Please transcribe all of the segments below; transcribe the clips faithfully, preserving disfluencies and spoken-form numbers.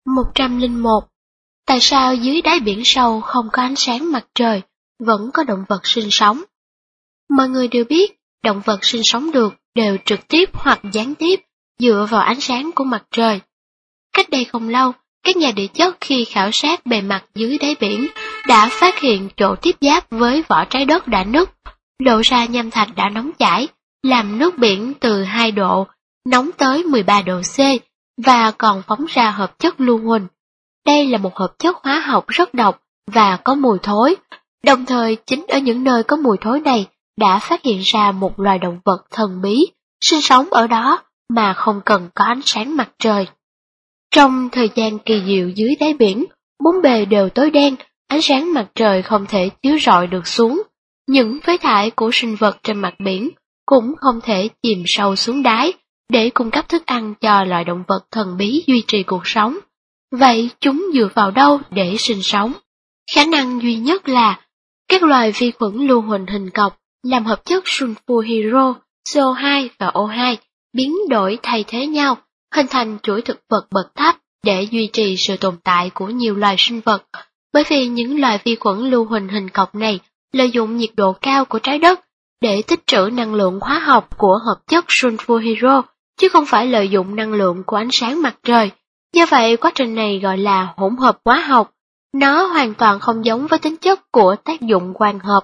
một trăm lẻ một. Tại sao dưới đáy biển sâu không có ánh sáng mặt trời, vẫn có động vật sinh sống? Mọi người đều biết, động vật sinh sống được đều trực tiếp hoặc gián tiếp dựa vào ánh sáng của mặt trời. Cách đây không lâu, các nhà địa chất khi khảo sát bề mặt dưới đáy biển đã phát hiện chỗ tiếp giáp với vỏ trái đất đã nứt, lộ ra nham thạch đã nóng chảy, làm nước biển từ hai độ nóng tới mười ba độ C và còn phóng ra hợp chất lưu huỳnh. Đây là một hợp chất hóa học rất độc và có mùi thối. Đồng thời, chính ở những nơi có mùi thối này đã phát hiện ra một loài động vật thần bí sinh sống ở đó mà không cần có ánh sáng mặt trời. Trong thời gian kỳ diệu dưới đáy biển, bốn bề đều tối đen, ánh sáng mặt trời không thể chiếu rọi được xuống. Những phế thải của sinh vật trên mặt biển cũng không thể chìm sâu xuống đáy để cung cấp thức ăn cho loài động vật thần bí duy trì cuộc sống. Vậy chúng dựa vào đâu để sinh sống? Khả năng duy nhất là các loài vi khuẩn lưu huỳnh hình cọc làm hợp chất sulfur hydro, C O hai và O hai biến đổi thay thế nhau, hình thành chuỗi thực vật bậc thấp để duy trì sự tồn tại của nhiều loài sinh vật. Bởi vì những loài vi khuẩn lưu huỳnh hình cọc này lợi dụng nhiệt độ cao của trái đất để tích trữ năng lượng hóa học của hợp chất sulfur hydro, chứ không phải lợi dụng năng lượng của ánh sáng mặt trời. Do vậy, quá trình này gọi là hỗn hợp hóa học. Nó hoàn toàn không giống với tính chất của tác dụng quang hợp.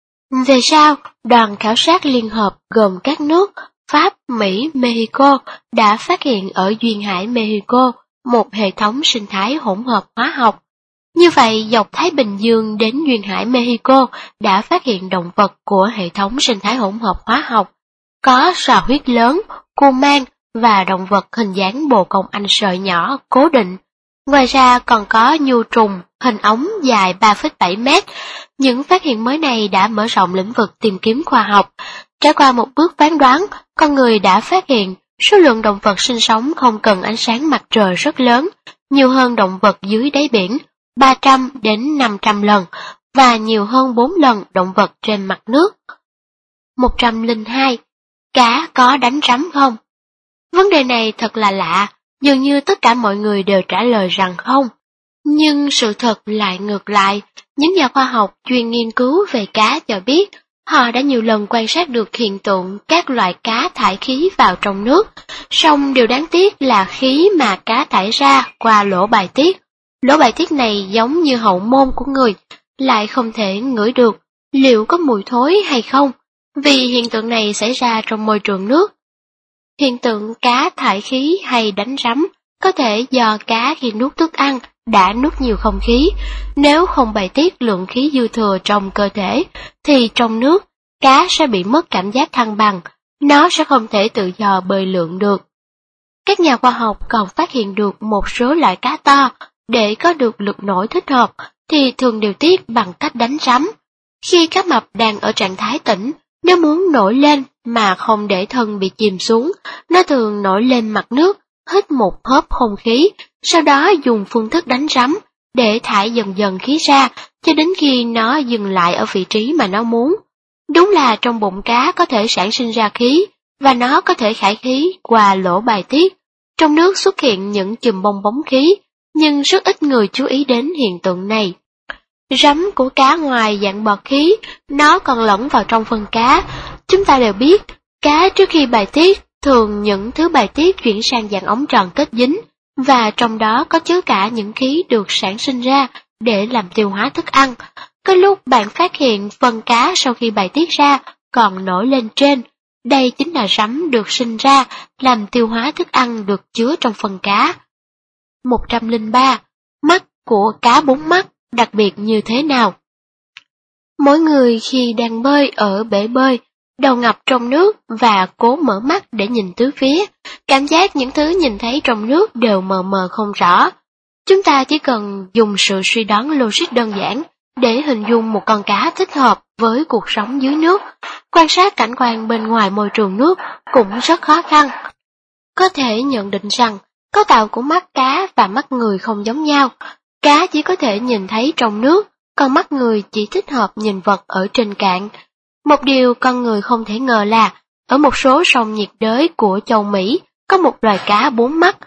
Về sau, đoàn khảo sát liên hợp gồm các nước Pháp, Mỹ, Mexico đã phát hiện ở duyên hải Mexico một hệ thống sinh thái hỗn hợp hóa học. Như vậy, dọc Thái Bình Dương đến duyên hải Mexico đã phát hiện động vật của hệ thống sinh thái hỗn hợp hóa học, có sò huyết lớn, cua mang và động vật hình dáng bồ công anh sợi nhỏ cố định. Ngoài ra còn có nhu trùng hình ống dài ba phẩy bảy mét. Những phát hiện mới này đã mở rộng lĩnh vực tìm kiếm khoa học. Trải qua một bước phán đoán, con người đã phát hiện số lượng động vật sinh sống không cần ánh sáng mặt trời rất lớn, nhiều hơn động vật dưới đáy biển, ba trăm đến năm trăm lần, và nhiều hơn bốn lần động vật trên mặt nước. một trăm lẻ hai. Cá có đánh rắm không? Vấn đề này thật là lạ, dường như tất cả mọi người đều trả lời rằng không. Nhưng sự thật lại ngược lại, những nhà khoa học chuyên nghiên cứu về cá cho biết, họ đã nhiều lần quan sát được hiện tượng các loài cá thải khí vào trong nước, song điều đáng tiếc là khí mà cá thải ra qua lỗ bài tiết. Lỗ bài tiết này giống như hậu môn của người, lại không thể ngửi được liệu có mùi thối hay không, vì hiện tượng này xảy ra trong môi trường nước. Hiện tượng cá thải khí hay đánh rắm có thể do cá khi nuốt thức ăn đã nuốt nhiều không khí. Nếu không bài tiết lượng khí dư thừa trong cơ thể, thì trong nước, cá sẽ bị mất cảm giác thăng bằng, nó sẽ không thể tự do bơi lượn được. Các nhà khoa học còn phát hiện được một số loại cá to, để có được lực nổi thích hợp, thì thường điều tiết bằng cách đánh rắm. Khi cá mập đang ở trạng thái tỉnh, nếu muốn nổi lên mà không để thân bị chìm xuống, nó thường nổi lên mặt nước, hít một hớp không khí, sau đó dùng phương thức đánh rắm để thải dần dần khí ra cho đến khi nó dừng lại ở vị trí mà nó muốn. Đúng là trong bụng cá có thể sản sinh ra khí, và nó có thể thải khí qua lỗ bài tiết. Trong nước xuất hiện những chùm bong bóng khí, nhưng rất ít người chú ý đến hiện tượng này. Rắm của cá ngoài dạng bọt khí, nó còn lẫn vào trong phân cá. Chúng ta đều biết, cá trước khi bài tiết, thường những thứ bài tiết chuyển sang dạng ống tròn kết dính, và trong đó có chứa cả những khí được sản sinh ra để làm tiêu hóa thức ăn. Có lúc bạn phát hiện phân cá sau khi bài tiết ra còn nổi lên trên. Đây chính là rắm được sinh ra làm tiêu hóa thức ăn được chứa trong phân cá. một trăm lẻ ba. Mắt của cá bốn mắt đặc biệt như thế nào? Mỗi người khi đang bơi ở bể bơi, đầu ngập trong nước và cố mở mắt để nhìn tứ phía, cảm giác những thứ nhìn thấy trong nước đều mờ mờ không rõ. Chúng ta chỉ cần dùng sự suy đoán logic đơn giản để hình dung một con cá thích hợp với cuộc sống dưới nước. Quan sát cảnh quan bên ngoài môi trường nước cũng rất khó khăn. Có thể nhận định rằng, cấu tạo của mắt cá và mắt người không giống nhau. Cá chỉ có thể nhìn thấy trong nước, còn mắt người chỉ thích hợp nhìn vật ở trên cạn. Một điều con người không thể ngờ là, ở một số sông nhiệt đới của châu Mỹ, có một loài cá bốn mắt.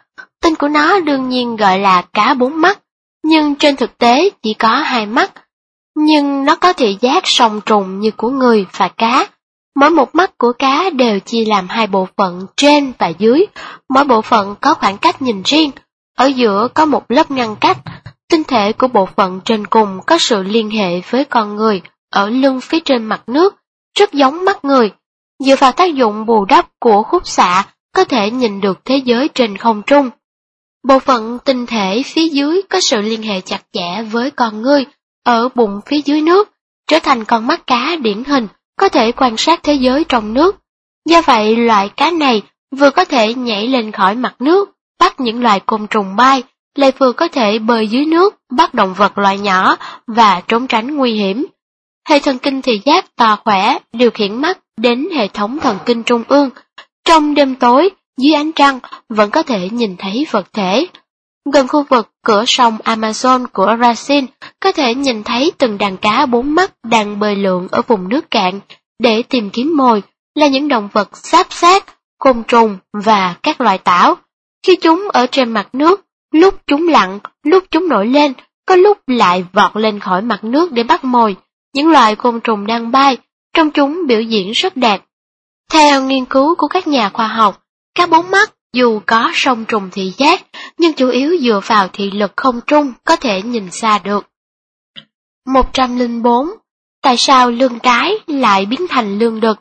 Tên của nó đương nhiên gọi là cá bốn mắt, nhưng trên thực tế chỉ có hai mắt. Nhưng nó có thị giác song trùng như của người và cá. Mỗi một mắt của cá đều chia làm hai bộ phận trên và dưới, mỗi bộ phận có khoảng cách nhìn riêng, ở giữa có một lớp ngăn cách. Tinh thể của bộ phận trên cùng có sự liên hệ với con người ở lưng phía trên mặt nước, rất giống mắt người. Dựa vào tác dụng bù đắp của khúc xạ, có thể nhìn được thế giới trên không trung. Bộ phận tinh thể phía dưới có sự liên hệ chặt chẽ với con người ở bụng phía dưới nước, trở thành con mắt cá điển hình, có thể quan sát thế giới trong nước. Do vậy, loại cá này vừa có thể nhảy lên khỏi mặt nước, bắt những loài côn trùng bay, lại vừa có thể bơi dưới nước, bắt động vật loại nhỏ và trốn tránh nguy hiểm. Hệ thần kinh thị giác to khỏe điều khiển mắt đến hệ thống thần kinh trung ương. Trong đêm tối, dưới ánh trăng, vẫn có thể nhìn thấy vật thể. Gần khu vực cửa sông Amazon của Brazil, có thể nhìn thấy từng đàn cá bốn mắt đang bơi lượn ở vùng nước cạn để tìm kiếm mồi, là những động vật xáp xác, côn trùng và các loài tảo. Khi chúng ở trên mặt nước, lúc chúng lặn, lúc chúng nổi lên, có lúc lại vọt lên khỏi mặt nước để bắt mồi. Những loài côn trùng đang bay, trong chúng biểu diễn rất đẹp. Theo nghiên cứu của các nhà khoa học, cá bốn mắt dù có song trùng thị giác, nhưng chủ yếu dựa vào thị lực không trung có thể nhìn xa được. một trăm lẻ bốn. Tại sao lương cái lại biến thành lương đực?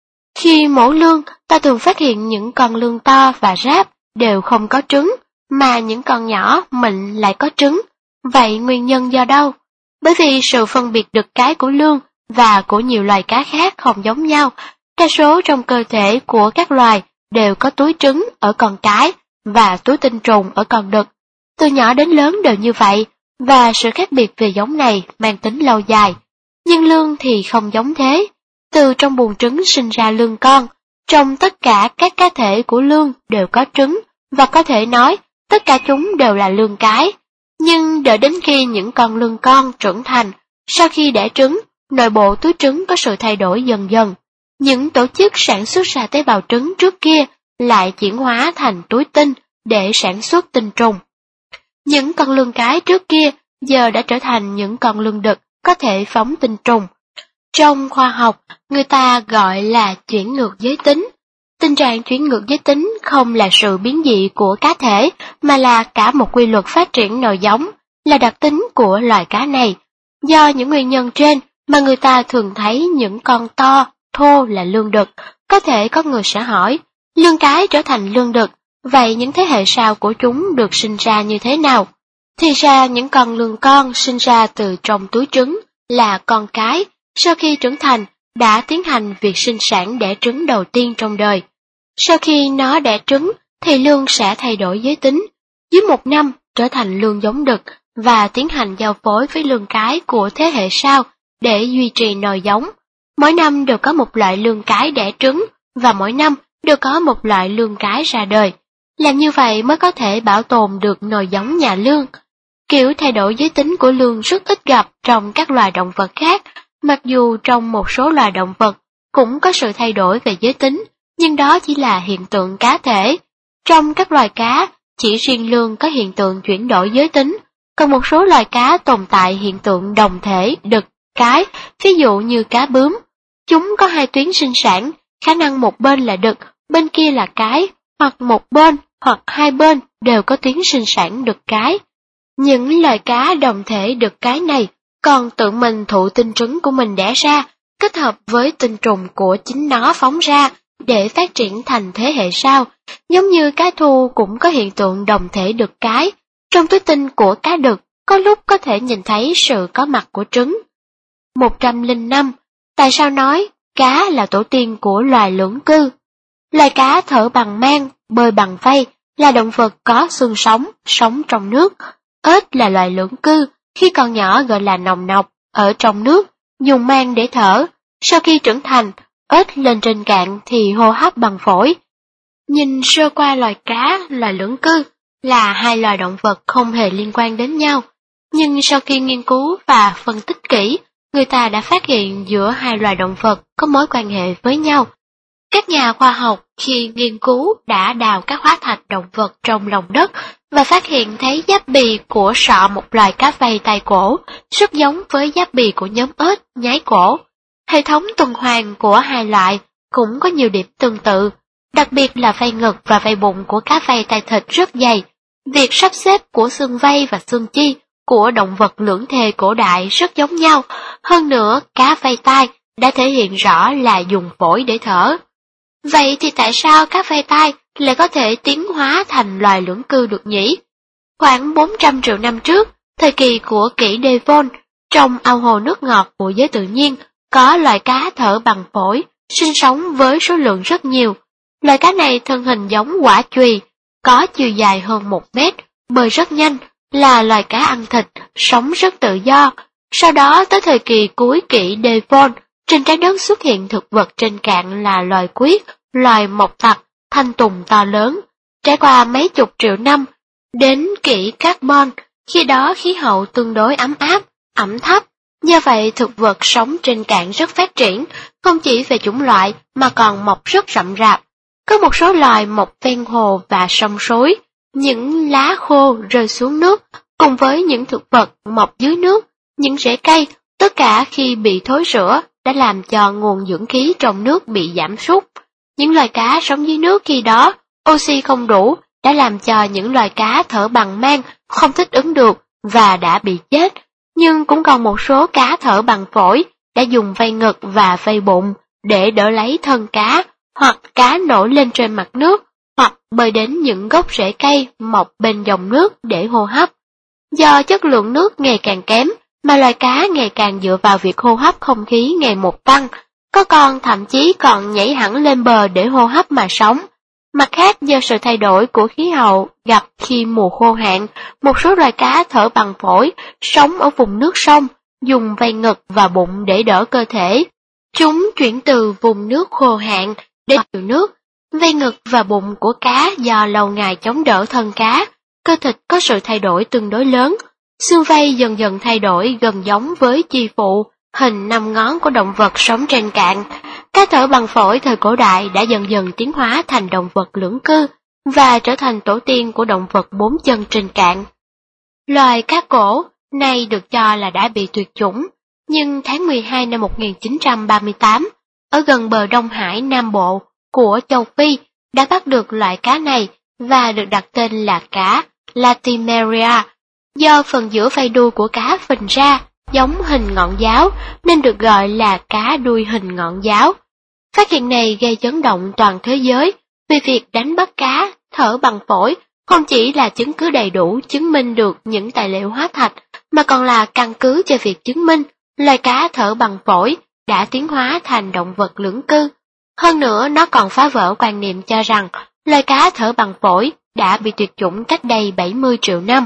Khi mổ lương, ta thường phát hiện những con lương to và ráp đều không có trứng, mà những con nhỏ mịn lại có trứng. Vậy nguyên nhân do đâu? Bởi vì sự phân biệt đực cái của lương và của nhiều loài cá khác không giống nhau. Đa số trong cơ thể của các loài đều có túi trứng ở con cái và túi tinh trùng ở con đực. Từ nhỏ đến lớn đều như vậy, và sự khác biệt về giống này mang tính lâu dài. Nhưng lương thì không giống thế. Từ trong buồng trứng sinh ra lương con. Trong tất cả các cá thể của lương đều có trứng, và có thể nói tất cả chúng đều là lương cái. Nhưng đợi đến khi những con lương con trưởng thành, sau khi đẻ trứng, nội bộ túi trứng có sự thay đổi dần dần. Những tổ chức sản xuất ra tế bào trứng trước kia lại chuyển hóa thành túi tinh để sản xuất tinh trùng. Những con lương cái trước kia giờ đã trở thành những con lương đực có thể phóng tinh trùng. Trong khoa học, người ta gọi là chuyển ngược giới tính. Tình trạng chuyển ngược giới tính không là sự biến dị của cá thể, mà là cả một quy luật phát triển nòi giống, là đặc tính của loài cá này. Do những nguyên nhân trên mà người ta thường thấy những con to, thô là lương đực. Có thể có người sẽ hỏi, lương cái trở thành lương đực, vậy những thế hệ sau của chúng được sinh ra như thế nào? Thì ra những con lương con sinh ra từ trong túi trứng là con cái, sau khi trưởng thành đã tiến hành việc sinh sản đẻ trứng đầu tiên trong đời. Sau khi nó đẻ trứng thì lương sẽ thay đổi giới tính, dưới một năm trở thành lương giống đực và tiến hành giao phối với lương cái của thế hệ sau để duy trì nòi giống. Mỗi năm đều có một loại lương cái đẻ trứng và mỗi năm đều có một loại lương cái ra đời. Làm như vậy mới có thể bảo tồn được nòi giống nhà lương. Kiểu thay đổi giới tính của lương rất ít gặp trong các loài động vật khác, mặc dù trong một số loài động vật cũng có sự thay đổi về giới tính, nhưng đó chỉ là hiện tượng cá thể. Trong các loài cá, chỉ riêng lương có hiện tượng chuyển đổi giới tính, còn một số loài cá tồn tại hiện tượng đồng thể đực cái, ví dụ như cá bướm. Chúng có hai tuyến sinh sản, khả năng một bên là đực, bên kia là cái, hoặc một bên hoặc hai bên đều có tuyến sinh sản đực cái. Những loài cá đồng thể đực cái này còn tự mình thụ tinh trứng của mình đẻ ra, kết hợp với tinh trùng của chính nó phóng ra để phát triển thành thế hệ sau. Giống như cá thu cũng có hiện tượng đồng thể đực cái, trong túi tinh của cá đực có lúc có thể nhìn thấy sự có mặt của trứng. một trăm lẻ năm. Tại sao nói cá là tổ tiên của loài lưỡng cư? Loài cá thở bằng mang, bơi bằng vây, là động vật có xương sống, sống trong nước. Ếch là loài lưỡng cư, khi còn nhỏ gọi là nòng nọc, ở trong nước, dùng mang để thở. Sau khi trưởng thành, ếch lên trên cạn thì hô hấp bằng phổi. Nhìn sơ qua loài cá, loài lưỡng cư là hai loài động vật không hề liên quan đến nhau. Nhưng sau khi nghiên cứu và phân tích kỹ, người ta đã phát hiện giữa hai loài động vật có mối quan hệ với nhau. Các nhà khoa học khi nghiên cứu đã đào các hóa thạch động vật trong lòng đất và phát hiện thấy giáp bì của sọ một loài cá vây tai cổ, rất giống với giáp bì của nhóm ếch nhái cổ. Hệ thống tuần hoàn của hai loại cũng có nhiều điểm tương tự, đặc biệt là vây ngực và vây bụng của cá vây tai thịt rất dày. Việc sắp xếp của xương vây và xương chi của động vật lưỡng thề cổ đại rất giống nhau, hơn nữa cá vây tai đã thể hiện rõ là dùng phổi để thở. Vậy thì tại sao cá vây tai lại có thể tiến hóa thành loài lưỡng cư được nhỉ? Khoảng bốn trăm triệu năm trước, thời kỳ của kỷ Devon, trong ao hồ nước ngọt của giới tự nhiên, có loài cá thở bằng phổi, sinh sống với số lượng rất nhiều. Loài cá này thân hình giống quả chùy, có chiều dài hơn một mét, bơi rất nhanh, là loài cá ăn thịt, sống rất tự do. Sau đó tới thời kỳ cuối kỷ Devon, trên trái đất xuất hiện thực vật trên cạn là loài quyết, loài mộc tặc, thanh tùng to lớn. Trải qua mấy chục triệu năm, đến kỷ Carbon, khi đó khí hậu tương đối ấm áp, ẩm thấp. Do vậy thực vật sống trên cạn rất phát triển, không chỉ về chủng loại mà còn mọc rất rậm rạp. Có một số loài mọc ven hồ và sông suối, những lá khô rơi xuống nước, cùng với những thực vật mọc dưới nước, những rễ cây, tất cả khi bị thối rữa đã làm cho nguồn dưỡng khí trong nước bị giảm sút. Những loài cá sống dưới nước khi đó, oxy không đủ, đã làm cho những loài cá thở bằng mang không thích ứng được và đã bị chết. Nhưng cũng còn một số cá thở bằng phổi đã dùng vây ngực và vây bụng để đỡ lấy thân cá, hoặc cá nổi lên trên mặt nước, hoặc bơi đến những gốc rễ cây mọc bên dòng nước để hô hấp. Do chất lượng nước ngày càng kém, mà loài cá ngày càng dựa vào việc hô hấp không khí ngày một tăng, có con thậm chí còn nhảy hẳn lên bờ để hô hấp mà sống. Mặt khác, do sự thay đổi của khí hậu gặp khi mùa khô hạn, một số loài cá thở bằng phổi, sống ở vùng nước sông, dùng vây ngực và bụng để đỡ cơ thể. Chúng chuyển từ vùng nước khô hạn đến nhiều nước. Vây ngực và bụng của cá do lâu ngày chống đỡ thân cá, cơ thịt có sự thay đổi tương đối lớn. Xương vây dần dần thay đổi gần giống với chi phụ, hình năm ngón của động vật sống trên cạn. Cá thở bằng phổi thời cổ đại đã dần dần tiến hóa thành động vật lưỡng cư và trở thành tổ tiên của động vật bốn chân trên cạn. Loài cá cổ nay được cho là đã bị tuyệt chủng, nhưng tháng mười hai năm một nghìn chín trăm ba mươi tám, ở gần bờ Đông Hải Nam Bộ của châu Phi đã bắt được loại cá này và được đặt tên là cá Latimeria. Do phần giữa vây đuôi của cá phình ra, giống hình ngọn giáo, nên được gọi là cá đuôi hình ngọn giáo. Phát hiện này gây chấn động toàn thế giới, vì việc đánh bắt cá thở bằng phổi không chỉ là chứng cứ đầy đủ chứng minh được những tài liệu hóa thạch, mà còn là căn cứ cho việc chứng minh loài cá thở bằng phổi đã tiến hóa thành động vật lưỡng cư. Hơn nữa, nó còn phá vỡ quan niệm cho rằng loài cá thở bằng phổi đã bị tuyệt chủng cách đây bảy mươi triệu năm.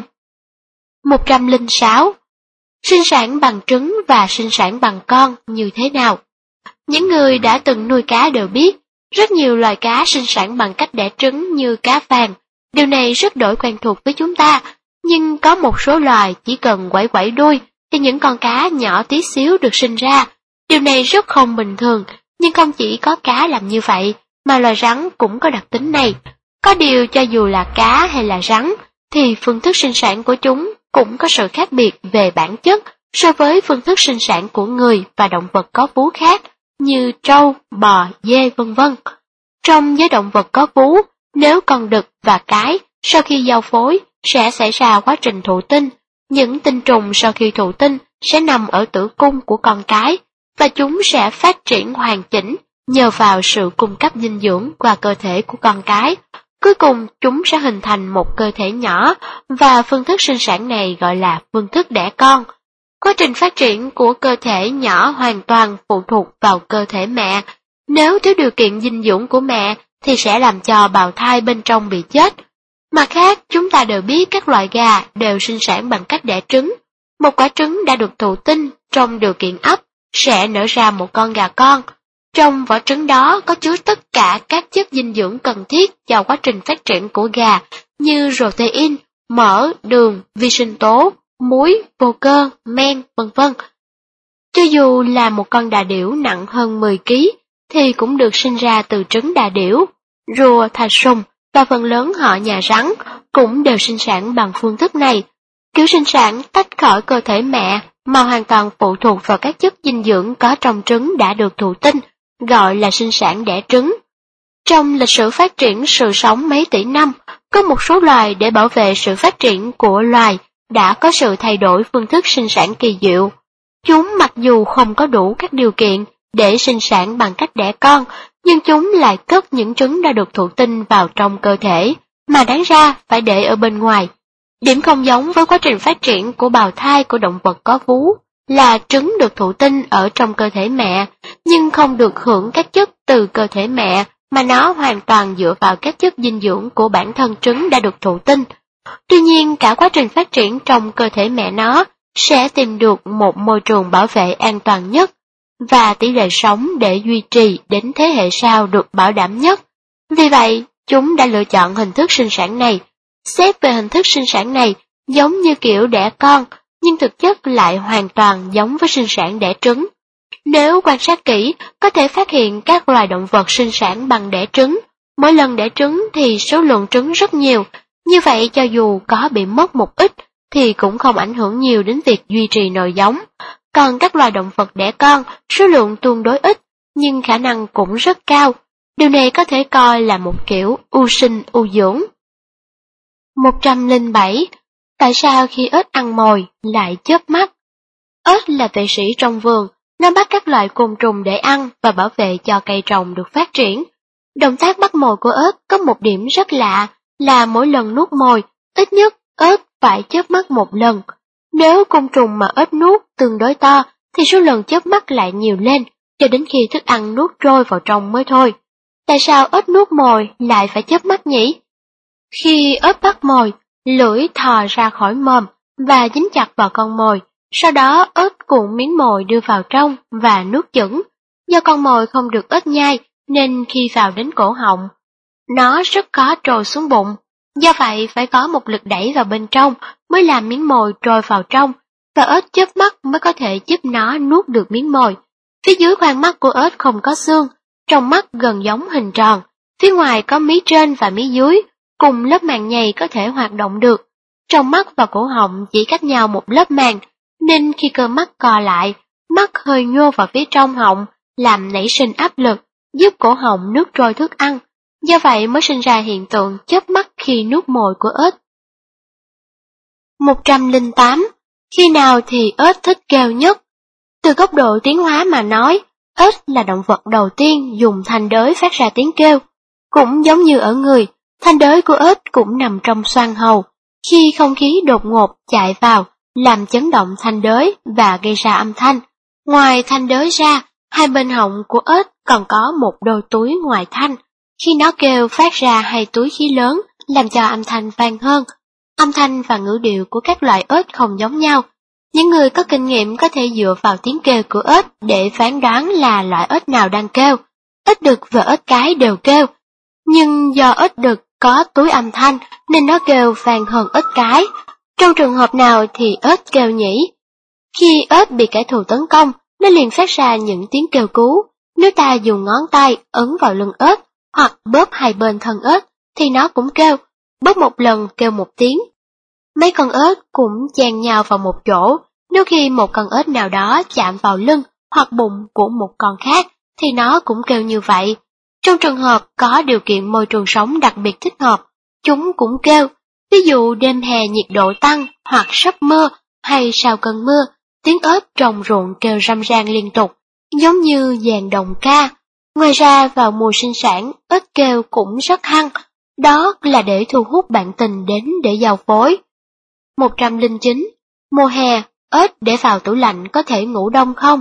một trăm lẻ sáu. Sinh sản bằng trứng và sinh sản bằng con như thế nào? Những người đã từng nuôi cá đều biết, rất nhiều loài cá sinh sản bằng cách đẻ trứng như cá vàng. Điều này rất đổi quen thuộc với chúng ta, nhưng có một số loài chỉ cần quẩy quẩy đuôi thì những con cá nhỏ tí xíu được sinh ra. Điều này rất không bình thường, nhưng không chỉ có cá làm như vậy, mà loài rắn cũng có đặc tính này. Có điều cho dù là cá hay là rắn, thì phương thức sinh sản của chúng cũng có sự khác biệt về bản chất so với phương thức sinh sản của người và động vật có vú khác như trâu, bò, dê vân vân. Trong giới động vật có vú, nếu con đực và cái sau khi giao phối sẽ xảy ra quá trình thụ tinh, những tinh trùng sau khi thụ tinh sẽ nằm ở tử cung của con cái và chúng sẽ phát triển hoàn chỉnh nhờ vào sự cung cấp dinh dưỡng qua cơ thể của con cái. Cuối cùng chúng sẽ hình thành một cơ thể nhỏ và phương thức sinh sản này gọi là phương thức đẻ con. Quá trình phát triển của cơ thể nhỏ hoàn toàn phụ thuộc vào cơ thể mẹ. Nếu thiếu điều kiện dinh dưỡng của mẹ thì sẽ làm cho bào thai bên trong bị chết. Mặt khác, chúng ta đều biết các loại gà đều sinh sản bằng cách đẻ trứng. Một quả trứng đã được thụ tinh trong điều kiện ấp sẽ nở ra một con gà con. Trong vỏ trứng đó có chứa tất cả các chất dinh dưỡng cần thiết cho quá trình phát triển của gà như protein, mỡ, đường, vi sinh tố, muối, vô cơ, men, vân vân. Cho dù là một con đà điểu nặng hơn mười ki lô gam, thì cũng được sinh ra từ trứng đà điểu. Rùa, thạch sùng và phần lớn họ nhà rắn cũng đều sinh sản bằng phương thức này. Kiểu sinh sản tách khỏi cơ thể mẹ mà hoàn toàn phụ thuộc vào các chất dinh dưỡng có trong trứng đã được thụ tinh, gọi là sinh sản đẻ trứng. Trong lịch sử phát triển sự sống mấy tỷ năm, có một số loài để bảo vệ sự phát triển của loài đã có sự thay đổi phương thức sinh sản kỳ diệu. Chúng mặc dù không có đủ các điều kiện để sinh sản bằng cách đẻ con, nhưng chúng lại cất những trứng đã được thụ tinh vào trong cơ thể, mà đáng ra phải để ở bên ngoài. Điểm không giống với quá trình phát triển của bào thai của động vật có vú là trứng được thụ tinh ở trong cơ thể mẹ, nhưng không được hưởng các chất từ cơ thể mẹ, mà nó hoàn toàn dựa vào các chất dinh dưỡng của bản thân trứng đã được thụ tinh. Tuy nhiên, cả quá trình phát triển trong cơ thể mẹ nó sẽ tìm được một môi trường bảo vệ an toàn nhất, và tỷ lệ sống để duy trì đến thế hệ sau được bảo đảm nhất. Vì vậy, chúng đã lựa chọn hình thức sinh sản này. Xét về hình thức sinh sản này, giống như kiểu đẻ con, nhưng thực chất lại hoàn toàn giống với sinh sản đẻ trứng. Nếu quan sát kỹ, có thể phát hiện các loài động vật sinh sản bằng đẻ trứng. Mỗi lần đẻ trứng thì số lượng trứng rất nhiều, như vậy cho dù có bị mất một ít, thì cũng không ảnh hưởng nhiều đến việc duy trì nòi giống. Còn các loài động vật đẻ con, số lượng tương đối ít, nhưng khả năng cũng rất cao. Điều này có thể coi là một kiểu ưu sinh ưu dưỡng. một trăm lẻ bảy. Tại sao khi ếch ăn mồi lại chớp mắt? Ếch là vệ sĩ trong vườn, nó bắt các loại côn trùng để ăn và bảo vệ cho cây trồng được phát triển. Động tác bắt mồi của ếch có một điểm rất lạ là mỗi lần nuốt mồi, ít nhất ếch phải chớp mắt một lần. Nếu côn trùng mà ếch nuốt tương đối to, thì số lần chớp mắt lại nhiều lên, cho đến khi thức ăn nuốt trôi vào trong mới thôi. Tại sao ếch nuốt mồi lại phải chớp mắt nhỉ? Khi ếch bắt mồi, lưỡi thò ra khỏi mồm và dính chặt vào con mồi, sau đó ếch cuộn miếng mồi đưa vào trong và nuốt chửng. Do con mồi không được ếch nhai, nên khi vào đến cổ họng, nó rất khó trồi xuống bụng. Do vậy phải có một lực đẩy vào bên trong mới làm miếng mồi trôi vào trong, và ếch chớp mắt mới có thể giúp nó nuốt được miếng mồi. Phía dưới khoang mắt của ếch không có xương, trong mắt gần giống hình tròn, phía ngoài có mí trên và mí dưới, cùng lớp màng nhầy có thể hoạt động được. Trong mắt và cổ họng chỉ cách nhau một lớp màng, nên khi cơ mắt co lại, mắt hơi nhô vào phía trong họng, làm nảy sinh áp lực, giúp cổ họng nuốt trôi thức ăn. Do vậy mới sinh ra hiện tượng chớp mắt khi nuốt mồi của ếch. một trăm lẻ tám. Khi nào thì ếch thích kêu nhất? Từ góc độ tiến hóa mà nói, ếch là động vật đầu tiên dùng thanh đới phát ra tiếng kêu. Cũng giống như ở người, thanh đới của ếch cũng nằm trong xoang hầu. Khi không khí đột ngột chạy vào, làm chấn động thanh đới và gây ra âm thanh. Ngoài thanh đới ra, hai bên họng của ếch còn có một đôi túi ngoài thanh. Khi nó kêu phát ra hai túi khí lớn, làm cho âm thanh vang hơn. Âm thanh và ngữ điệu của các loại ếch không giống nhau. Những người có kinh nghiệm có thể dựa vào tiếng kêu của ếch để phán đoán là loại ếch nào đang kêu. Ếch đực và ếch cái đều kêu, nhưng do ếch đực có túi âm thanh nên nó kêu vang hơn ếch cái. Trong trường hợp nào thì ếch kêu nhỉ? Khi ếch bị kẻ thù tấn công, nó liền phát ra những tiếng kêu cứu. Nếu ta dùng ngón tay ấn vào lưng ếch hoặc bóp hai bên thân ếch thì nó cũng kêu, bóp một lần kêu một tiếng. Mấy con ếch cũng chen nhau vào một chỗ, nếu khi một con ếch nào đó chạm vào lưng hoặc bụng của một con khác thì nó cũng kêu như vậy. Trong trường hợp có điều kiện môi trường sống đặc biệt thích hợp, chúng cũng kêu. Ví dụ đêm hè nhiệt độ tăng hoặc sắp mưa hay sau cơn mưa, tiếng ếch trong ruộng kêu râm ran liên tục, giống như dàn đồng ca. Ngoài ra vào mùa sinh sản, ếch kêu cũng rất hăng, đó là để thu hút bạn tình đến để giao phối. một trăm lẻ chín. Mùa hè, ếch để vào tủ lạnh có thể ngủ đông không?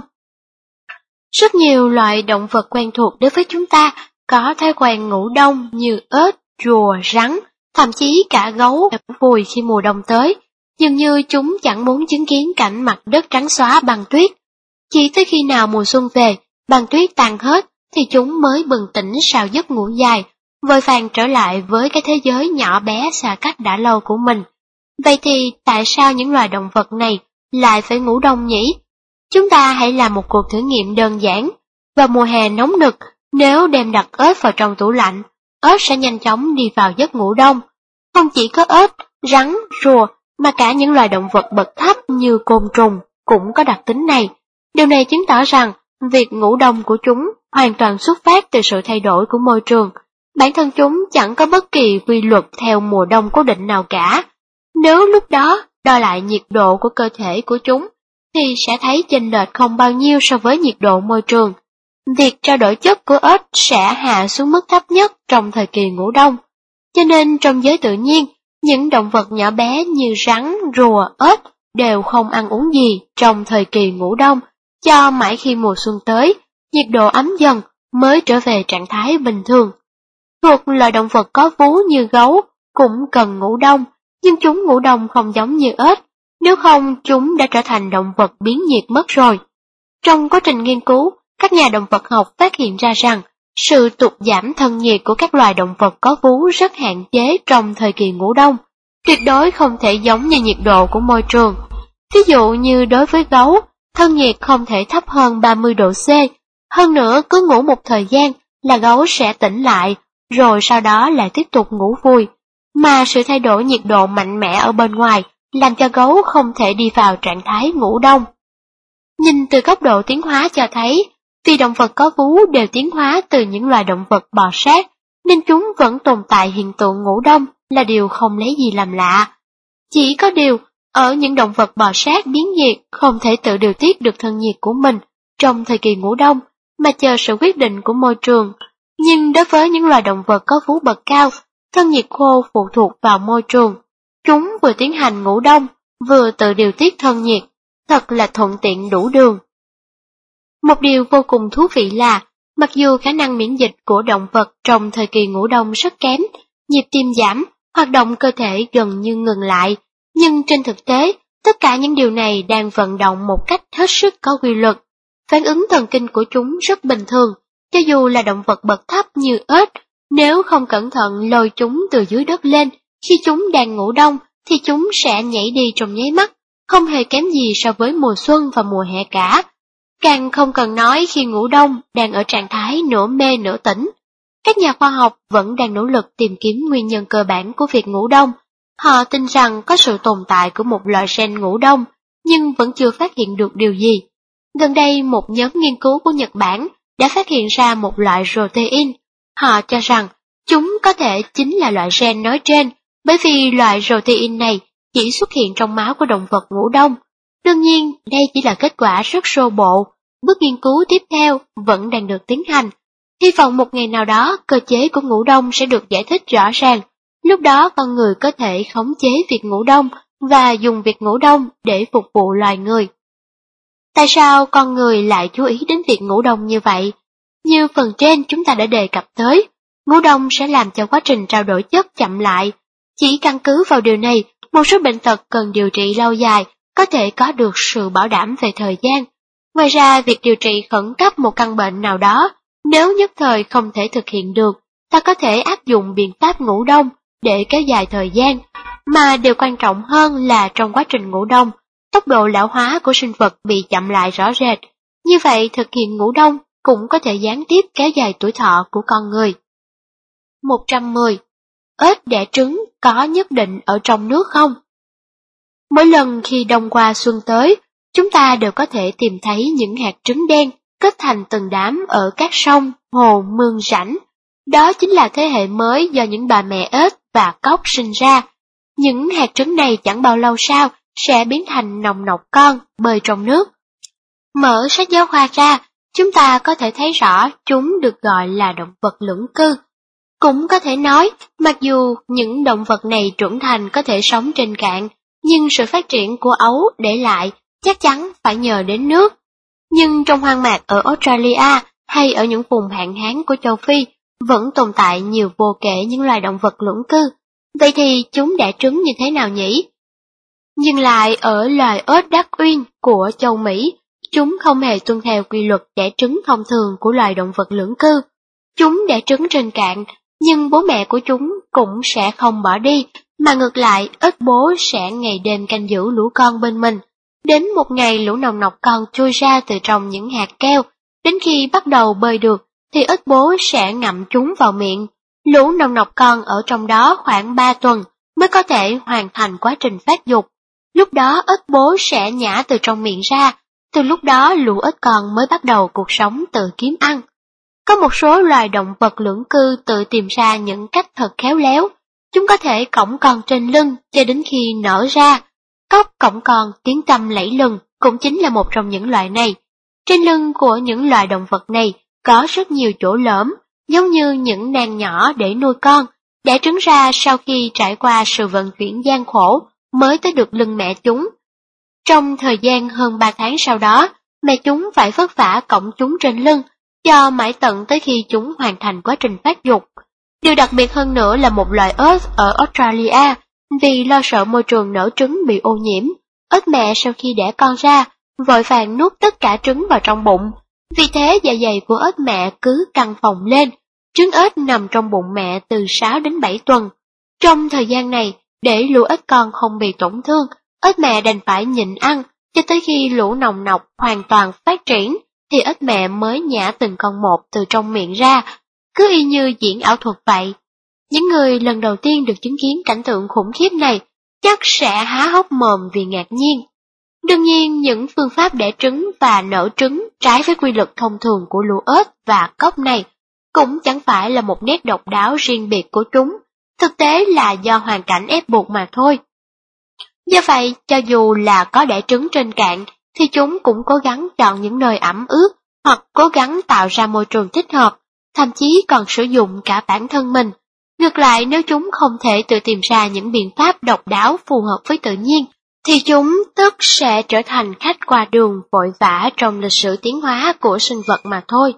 Rất nhiều loại động vật quen thuộc đối với chúng ta có thói quen ngủ đông như ếch, rùa, rắn, thậm chí cả gấu vùi khi mùa đông tới. Dường như chúng chẳng muốn chứng kiến cảnh mặt đất trắng xóa băng tuyết. Chỉ tới khi nào mùa xuân về, băng tuyết tan hết, thì chúng mới bừng tỉnh sau giấc ngủ dài, vội vàng trở lại với cái thế giới nhỏ bé xa cách đã lâu của mình. Vậy thì tại sao những loài động vật này lại phải ngủ đông nhỉ? Chúng ta hãy làm một cuộc thử nghiệm đơn giản. Vào mùa hè nóng nực, Nếu đem đặt ếch vào trong tủ lạnh, ếch sẽ nhanh chóng đi vào giấc ngủ đông. Không chỉ có ếch, rắn, rùa, mà cả những loài động vật bậc thấp như côn trùng cũng có đặc tính này. Điều này chứng tỏ rằng việc ngủ đông của chúng hoàn toàn xuất phát từ sự thay đổi của môi trường. Bản thân chúng chẳng có bất kỳ quy luật theo mùa đông cố định nào cả. Nếu lúc đó đo lại nhiệt độ của cơ thể của chúng, thì sẽ thấy chênh lệch không bao nhiêu so với nhiệt độ môi trường. Việc trao đổi chất của ếch sẽ hạ xuống mức thấp nhất trong thời kỳ ngủ đông. Cho nên trong giới tự nhiên, những động vật nhỏ bé như rắn, rùa, ếch đều không ăn uống gì trong thời kỳ ngủ đông, cho mãi khi mùa xuân tới, nhiệt độ ấm dần mới trở về trạng thái bình thường. Thuộc loài động vật có vú như gấu cũng cần ngủ đông, nhưng chúng ngủ đông không giống như ếch, nếu không chúng đã trở thành động vật biến nhiệt mất rồi. Trong quá trình nghiên cứu, các nhà động vật học phát hiện ra rằng sự tụt giảm thân nhiệt của các loài động vật có vú rất hạn chế trong thời kỳ ngủ đông, tuyệt đối không thể giống như nhiệt độ của môi trường. Ví dụ như đối với gấu, thân nhiệt không thể thấp hơn ba mươi độ C, hơn nữa cứ ngủ một thời gian là gấu sẽ tỉnh lại, rồi sau đó lại tiếp tục ngủ vùi, mà sự thay đổi nhiệt độ mạnh mẽ ở bên ngoài làm cho gấu không thể đi vào trạng thái ngủ đông. Nhìn từ góc độ tiến hóa cho thấy, vì động vật có vú đều tiến hóa từ những loài động vật bò sát, nên chúng vẫn tồn tại hiện tượng ngủ đông là điều không lấy gì làm lạ. Chỉ có điều, ở những động vật bò sát biến nhiệt không thể tự điều tiết được thân nhiệt của mình trong thời kỳ ngủ đông, mà chờ sự quyết định của môi trường. Nhưng đối với những loài động vật có vú bậc cao, thân nhiệt khô phụ thuộc vào môi trường. Chúng vừa tiến hành ngủ đông, vừa tự điều tiết thân nhiệt, thật là thuận tiện đủ đường. Một điều vô cùng thú vị là, mặc dù khả năng miễn dịch của động vật trong thời kỳ ngủ đông rất kém, nhịp tim giảm, hoạt động cơ thể gần như ngừng lại, nhưng trên thực tế, tất cả những điều này đang vận động một cách hết sức có quy luật. Phản ứng thần kinh của chúng rất bình thường, cho dù là động vật bậc thấp như ếch, nếu không cẩn thận lôi chúng từ dưới đất lên, khi chúng đang ngủ đông thì chúng sẽ nhảy đi trong nháy mắt, không hề kém gì so với mùa xuân và mùa hè cả. Càng không cần nói khi ngủ đông đang ở trạng thái nửa mê nửa tỉnh. Các nhà khoa học vẫn đang nỗ lực tìm kiếm nguyên nhân cơ bản của việc ngủ đông. Họ tin rằng có sự tồn tại của một loại gen ngủ đông, nhưng vẫn chưa phát hiện được điều gì. Gần đây, một nhóm nghiên cứu của Nhật Bản đã phát hiện ra một loại protein. Họ cho rằng chúng có thể chính là loại gen nói trên, bởi vì loại protein này chỉ xuất hiện trong máu của động vật ngủ đông. Đương nhiên, đây chỉ là kết quả rất sơ bộ. Bước nghiên cứu tiếp theo vẫn đang được tiến hành. Hy vọng một ngày nào đó, cơ chế của ngủ đông sẽ được giải thích rõ ràng. Lúc đó con người có thể khống chế việc ngủ đông và dùng việc ngủ đông để phục vụ loài người. Tại sao con người lại chú ý đến việc ngủ đông như vậy? Như phần trên chúng ta đã đề cập tới, ngủ đông sẽ làm cho quá trình trao đổi chất chậm lại. Chỉ căn cứ vào điều này, một số bệnh tật cần điều trị lâu dài có thể có được sự bảo đảm về thời gian. Ngoài ra, việc điều trị khẩn cấp một căn bệnh nào đó, nếu nhất thời không thể thực hiện được, ta có thể áp dụng biện pháp ngủ đông để kéo dài thời gian, mà điều quan trọng hơn là trong quá trình ngủ đông, tốc độ lão hóa của sinh vật bị chậm lại rõ rệt. Như vậy, thực hiện ngủ đông cũng có thể gián tiếp kéo dài tuổi thọ của con người. một trăm mười. Ếch đẻ trứng có nhất định ở trong nước không? Mỗi lần khi đông qua xuân tới, chúng ta đều có thể tìm thấy những hạt trứng đen kết thành từng đám ở các sông, hồ, mương rãnh. Đó chính là thế hệ mới do những bà mẹ ếch và cóc sinh ra. Những hạt trứng này chẳng bao lâu sau sẽ biến thành nòng nọc con bơi trong nước. Mở sách giáo khoa ra, chúng ta có thể thấy rõ chúng được gọi là động vật lưỡng cư. Cũng có thể nói, mặc dù những động vật này trưởng thành có thể sống trên cạn, nhưng sự phát triển của ấu để lại chắc chắn phải nhờ đến nước. Nhưng trong hoang mạc ở Australia hay ở những vùng hạn hán của châu Phi, vẫn tồn tại nhiều vô kể những loài động vật lưỡng cư. Vậy thì chúng đẻ trứng như thế nào nhỉ? Nhưng lại ở loài ếch đắc uyên của châu Mỹ, chúng không hề tuân theo quy luật đẻ trứng thông thường của loài động vật lưỡng cư. Chúng đẻ trứng trên cạn, nhưng bố mẹ của chúng cũng sẽ không bỏ đi, mà ngược lại ếch bố sẽ ngày đêm canh giữ lũ con bên mình. Đến một ngày lũ nòng nọc con chui ra từ trong những hạt keo, đến khi bắt đầu bơi được thì ếch bố sẽ ngậm chúng vào miệng. Lũ nòng nọc con ở trong đó khoảng ba tuần mới có thể hoàn thành quá trình phát dục. Lúc đó ếch bố sẽ nhả từ trong miệng ra, từ lúc đó lũ ếch con mới bắt đầu cuộc sống tự kiếm ăn. Có một số loài động vật lưỡng cư tự tìm ra những cách thật khéo léo. Chúng có thể cõng con trên lưng cho đến khi nở ra. Cóc cõng con tiếng tăm lẫy lừng cũng chính là một trong những loại này. Trên lưng của những loài động vật này có rất nhiều chỗ lõm, giống như những nang nhỏ để nuôi con, đẻ trứng ra sau khi trải qua sự vận chuyển gian khổ mới tới được lưng mẹ chúng. Trong thời gian hơn ba tháng sau đó, mẹ chúng phải vất vả cõng chúng trên lưng, cho mãi tận tới khi chúng hoàn thành quá trình phát dục. Điều đặc biệt hơn nữa là một loài ếch ở Australia, vì lo sợ môi trường nở trứng bị ô nhiễm, ếch mẹ sau khi đẻ con ra, vội vàng nuốt tất cả trứng vào trong bụng. Vì thế dạ dày của ếch mẹ cứ căng phồng lên, trứng ếch nằm trong bụng mẹ từ sáu đến bảy tuần. Trong thời gian này, để lũ ếch con không bị tổn thương, ếch mẹ đành phải nhịn ăn, cho tới khi lũ nòng nọc hoàn toàn phát triển, thì ếch mẹ mới nhả từng con một từ trong miệng ra, cứ y như diễn ảo thuật vậy. Những người lần đầu tiên được chứng kiến cảnh tượng khủng khiếp này chắc sẽ há hốc mồm vì ngạc nhiên. Đương nhiên, những phương pháp đẻ trứng và nở trứng trái với quy luật thông thường của lũ ếch và cóc này cũng chẳng phải là một nét độc đáo riêng biệt của chúng, thực tế là do hoàn cảnh ép buộc mà thôi. Do vậy, cho dù là có đẻ trứng trên cạn, thì chúng cũng cố gắng chọn những nơi ẩm ướt hoặc cố gắng tạo ra môi trường thích hợp, thậm chí còn sử dụng cả bản thân mình. Ngược lại, nếu chúng không thể tự tìm ra những biện pháp độc đáo phù hợp với tự nhiên, thì chúng tức sẽ trở thành khách qua đường vội vã trong lịch sử tiến hóa của sinh vật mà thôi.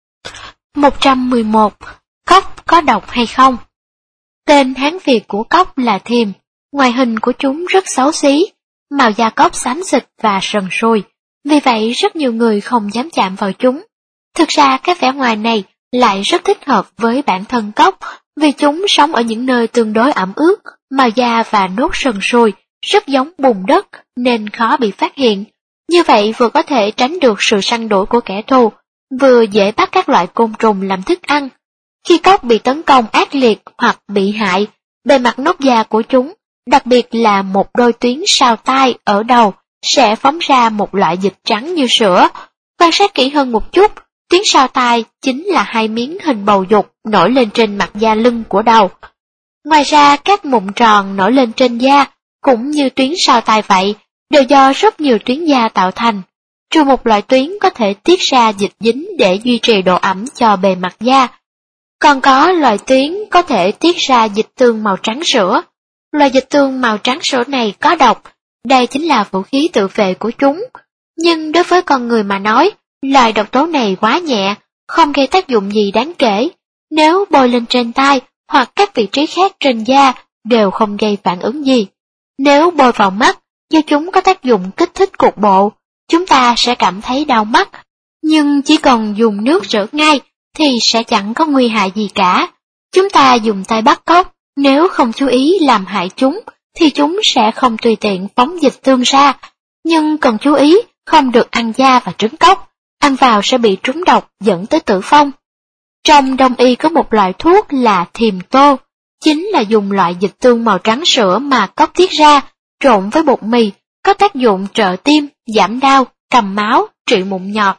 một trăm mười một. Cóc có độc hay không? Tên Hán Việt của cóc là thiềm. Ngoại hình của chúng rất xấu xí, màu da cóc xám xịt và sần sùi, vì vậy rất nhiều người không dám chạm vào chúng. Thực ra cái vẻ ngoài này lại rất thích hợp với bản thân cóc, vì chúng sống ở những nơi tương đối ẩm ướt, màu da và nốt sần sùi rất giống bùn đất nên khó bị phát hiện. Như vậy vừa có thể tránh được sự săn đuổi của kẻ thù, vừa dễ bắt các loại côn trùng làm thức ăn. Khi cóc bị tấn công ác liệt hoặc bị hại, bề mặt nốt da của chúng, đặc biệt là một đôi tuyến sau tai ở đầu, sẽ phóng ra một loại dịch trắng như sữa. Quan sát kỹ hơn một chút, tuyến sau tai chính là hai miếng hình bầu dục nổi lên trên mặt da lưng của đầu. Ngoài ra, các mụn tròn nổi lên trên da, cũng như tuyến sau tai vậy, đều do rất nhiều tuyến da tạo thành. Trừ một loại tuyến có thể tiết ra dịch dính để duy trì độ ẩm cho bề mặt da. Còn có loại tuyến có thể tiết ra dịch tương màu trắng sữa. Loại dịch tương màu trắng sữa này có độc, đây chính là vũ khí tự vệ của chúng. Nhưng đối với con người mà nói, loại độc tố này quá nhẹ, không gây tác dụng gì đáng kể. Nếu bôi lên trên tai hoặc các vị trí khác trên da đều không gây phản ứng gì. Nếu bôi vào mắt, do chúng có tác dụng kích thích cục bộ, chúng ta sẽ cảm thấy đau mắt. Nhưng chỉ cần dùng nước rửa ngay thì sẽ chẳng có nguy hại gì cả. Chúng ta dùng tay bắt cóc, nếu không chú ý làm hại chúng, thì chúng sẽ không tùy tiện phóng dịch tương ra. Nhưng cần chú ý, không được ăn da và trứng cóc, ăn vào sẽ bị trúng độc dẫn tới tử vong. Trong đông y có một loại thuốc là thiềm tô, chính là dùng loại dịch tương màu trắng sữa mà cóc tiết ra, trộn với bột mì, có tác dụng trợ tim, giảm đau, cầm máu, trị mụn nhọt.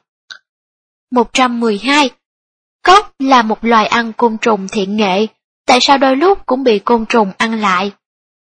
một trăm mười hai. Cóc là một loài ăn côn trùng thiện nghệ, tại sao đôi lúc cũng bị côn trùng ăn lại?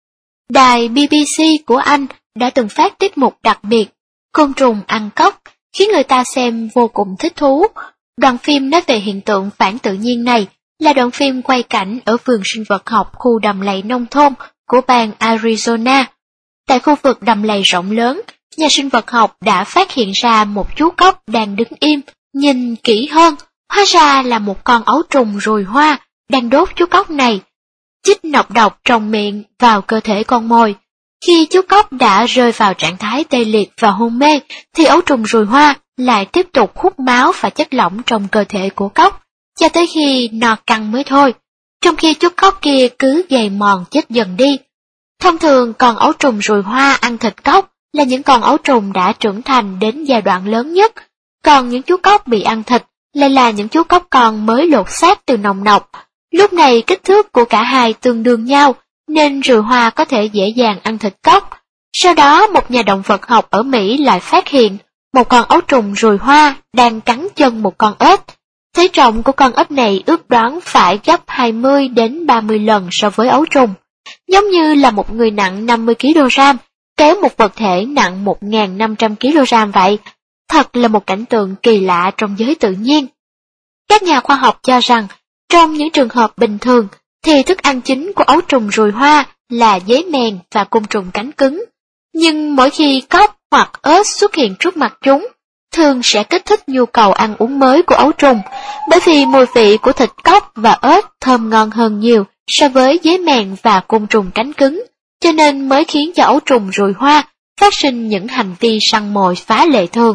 Đài bê bê xê của Anh đã từng phát tiết mục đặc biệt, côn trùng ăn cóc, khiến người ta xem vô cùng thích thú. Đoạn phim nói về hiện tượng phản tự nhiên này là đoạn phim quay cảnh ở vườn sinh vật học khu đầm lầy nông thôn của bang Arizona. Tại khu vực đầm lầy rộng lớn, nhà sinh vật học đã phát hiện ra một chú cóc đang đứng im, nhìn kỹ hơn, hóa ra là một con ấu trùng ruồi hoa đang đốt chú cóc này, chích nọc độc trong miệng vào cơ thể con mồi. Khi chú cóc đã rơi vào trạng thái tê liệt và hôn mê, thì ấu trùng ruồi hoa lại tiếp tục hút máu và chất lỏng trong cơ thể của cóc, cho tới khi no căng mới thôi, trong khi chú cóc kia cứ gầy mòn chết dần đi. Thông thường, con ấu trùng ruồi hoa ăn thịt cóc là những con ấu trùng đã trưởng thành đến giai đoạn lớn nhất, còn những chú cóc bị ăn thịt lại là những chú cóc con mới lột xác từ nòng nọc. Lúc này kích thước của cả hai tương đương nhau, nên ruồi hoa có thể dễ dàng ăn thịt cóc. Sau đó một nhà động vật học ở Mỹ lại phát hiện một con ấu trùng ruồi hoa đang cắn chân một con ếch. Thể trọng của con ếch này ước đoán phải gấp hai mươi đến ba mươi lần so với ấu trùng, giống như là một người nặng năm mươi ki lô gam kéo một vật thể nặng một nghìn năm trăm ki lô gam vậy. Thật là một cảnh tượng kỳ lạ trong giới tự nhiên. Các nhà khoa học cho rằng, trong những trường hợp bình thường, thì thức ăn chính của ấu trùng ruồi hoa là dế mèn và côn trùng cánh cứng. Nhưng mỗi khi cóc hoặc ếch xuất hiện trước mặt chúng, thường sẽ kích thích nhu cầu ăn uống mới của ấu trùng, bởi vì mùi vị của thịt cóc và ếch thơm ngon hơn nhiều so với dế mèn và côn trùng cánh cứng, cho nên mới khiến cho ấu trùng ruồi hoa phát sinh những hành vi săn mồi phá lệ thường.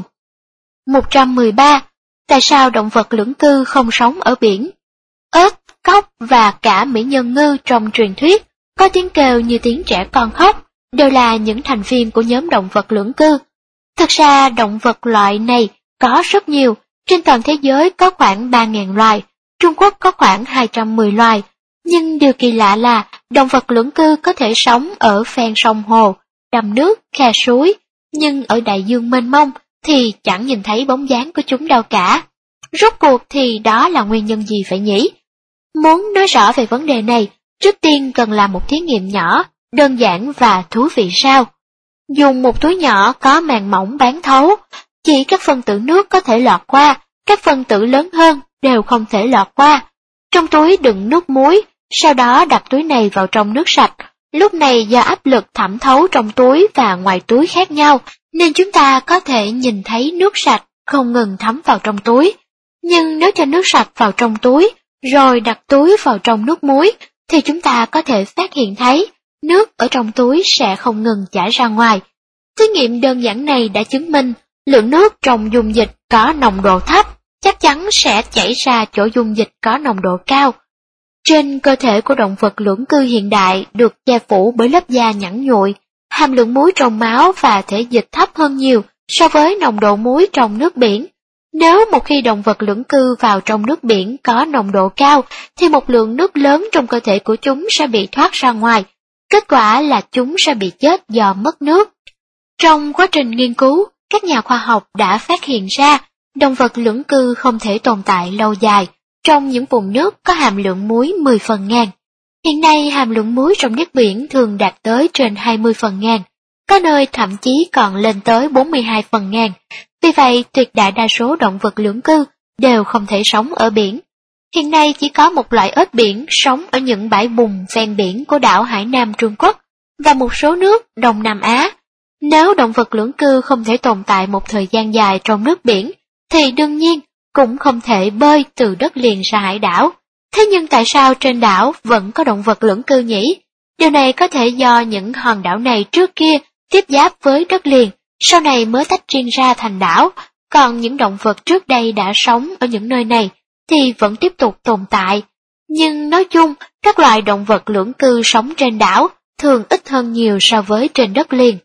một trăm mười ba. Tại sao động vật lưỡng cư không sống ở biển? Ếch, cóc và cả mỹ nhân ngư trong truyền thuyết có tiếng kêu như tiếng trẻ con khóc, đều là những thành viên của nhóm động vật lưỡng cư. Thật ra động vật loại này có rất nhiều, trên toàn thế giới có khoảng ba nghìn loài, Trung Quốc có khoảng hai trăm mười loài. Nhưng điều kỳ lạ là động vật lưỡng cư có thể sống ở ven sông hồ, đầm nước, khe suối, nhưng ở đại dương mênh mông thì chẳng nhìn thấy bóng dáng của chúng đâu cả. Rốt cuộc thì đó là nguyên nhân gì vậy nhỉ? Muốn nói rõ về vấn đề này, trước tiên cần làm một thí nghiệm nhỏ, đơn giản và thú vị sao. Dùng một túi nhỏ có màng mỏng bán thấu, chỉ các phân tử nước có thể lọt qua, các phân tử lớn hơn đều không thể lọt qua. Trong túi đựng nước muối, sau đó đặt túi này vào trong nước sạch. Lúc này do áp lực thẩm thấu trong túi và ngoài túi khác nhau, nên chúng ta có thể nhìn thấy nước sạch không ngừng thấm vào trong túi. Nhưng nếu cho nước sạch vào trong túi, rồi đặt túi vào trong nước muối, thì chúng ta có thể phát hiện thấy nước ở trong túi sẽ không ngừng chảy ra ngoài. Thí nghiệm đơn giản này đã chứng minh lượng nước trong dung dịch có nồng độ thấp chắc chắn sẽ chảy ra chỗ dung dịch có nồng độ cao. Trên cơ thể của động vật lưỡng cư hiện đại được che phủ bởi lớp da nhẵn nhụi, hàm lượng muối trong máu và thể dịch thấp hơn nhiều so với nồng độ muối trong nước biển. Nếu một khi động vật lưỡng cư vào trong nước biển có nồng độ cao, thì một lượng nước lớn trong cơ thể của chúng sẽ bị thoát ra ngoài. Kết quả là chúng sẽ bị chết do mất nước. Trong quá trình nghiên cứu, các nhà khoa học đã phát hiện ra động vật lưỡng cư không thể tồn tại lâu dài trong những vùng nước có hàm lượng muối mười phần ngàn. Hiện nay hàm lượng muối trong nước biển thường đạt tới trên hai mươi phần ngàn, có nơi thậm chí còn lên tới bốn mươi hai phần ngàn. Vì vậy, tuyệt đại đa số động vật lưỡng cư đều không thể sống ở biển. Hiện nay chỉ có một loại ếch biển sống ở những bãi bùn ven biển của đảo Hải Nam Trung Quốc và một số nước Đông Nam Á. Nếu động vật lưỡng cư không thể tồn tại một thời gian dài trong nước biển, thì đương nhiên cũng không thể bơi từ đất liền ra hải đảo. Thế nhưng tại sao trên đảo vẫn có động vật lưỡng cư nhỉ? Điều này có thể do những hòn đảo này trước kia tiếp giáp với đất liền, sau này mới tách riêng ra thành đảo, còn những động vật trước đây đã sống ở những nơi này thì vẫn tiếp tục tồn tại. Nhưng nói chung, các loài động vật lưỡng cư sống trên đảo thường ít hơn nhiều so với trên đất liền.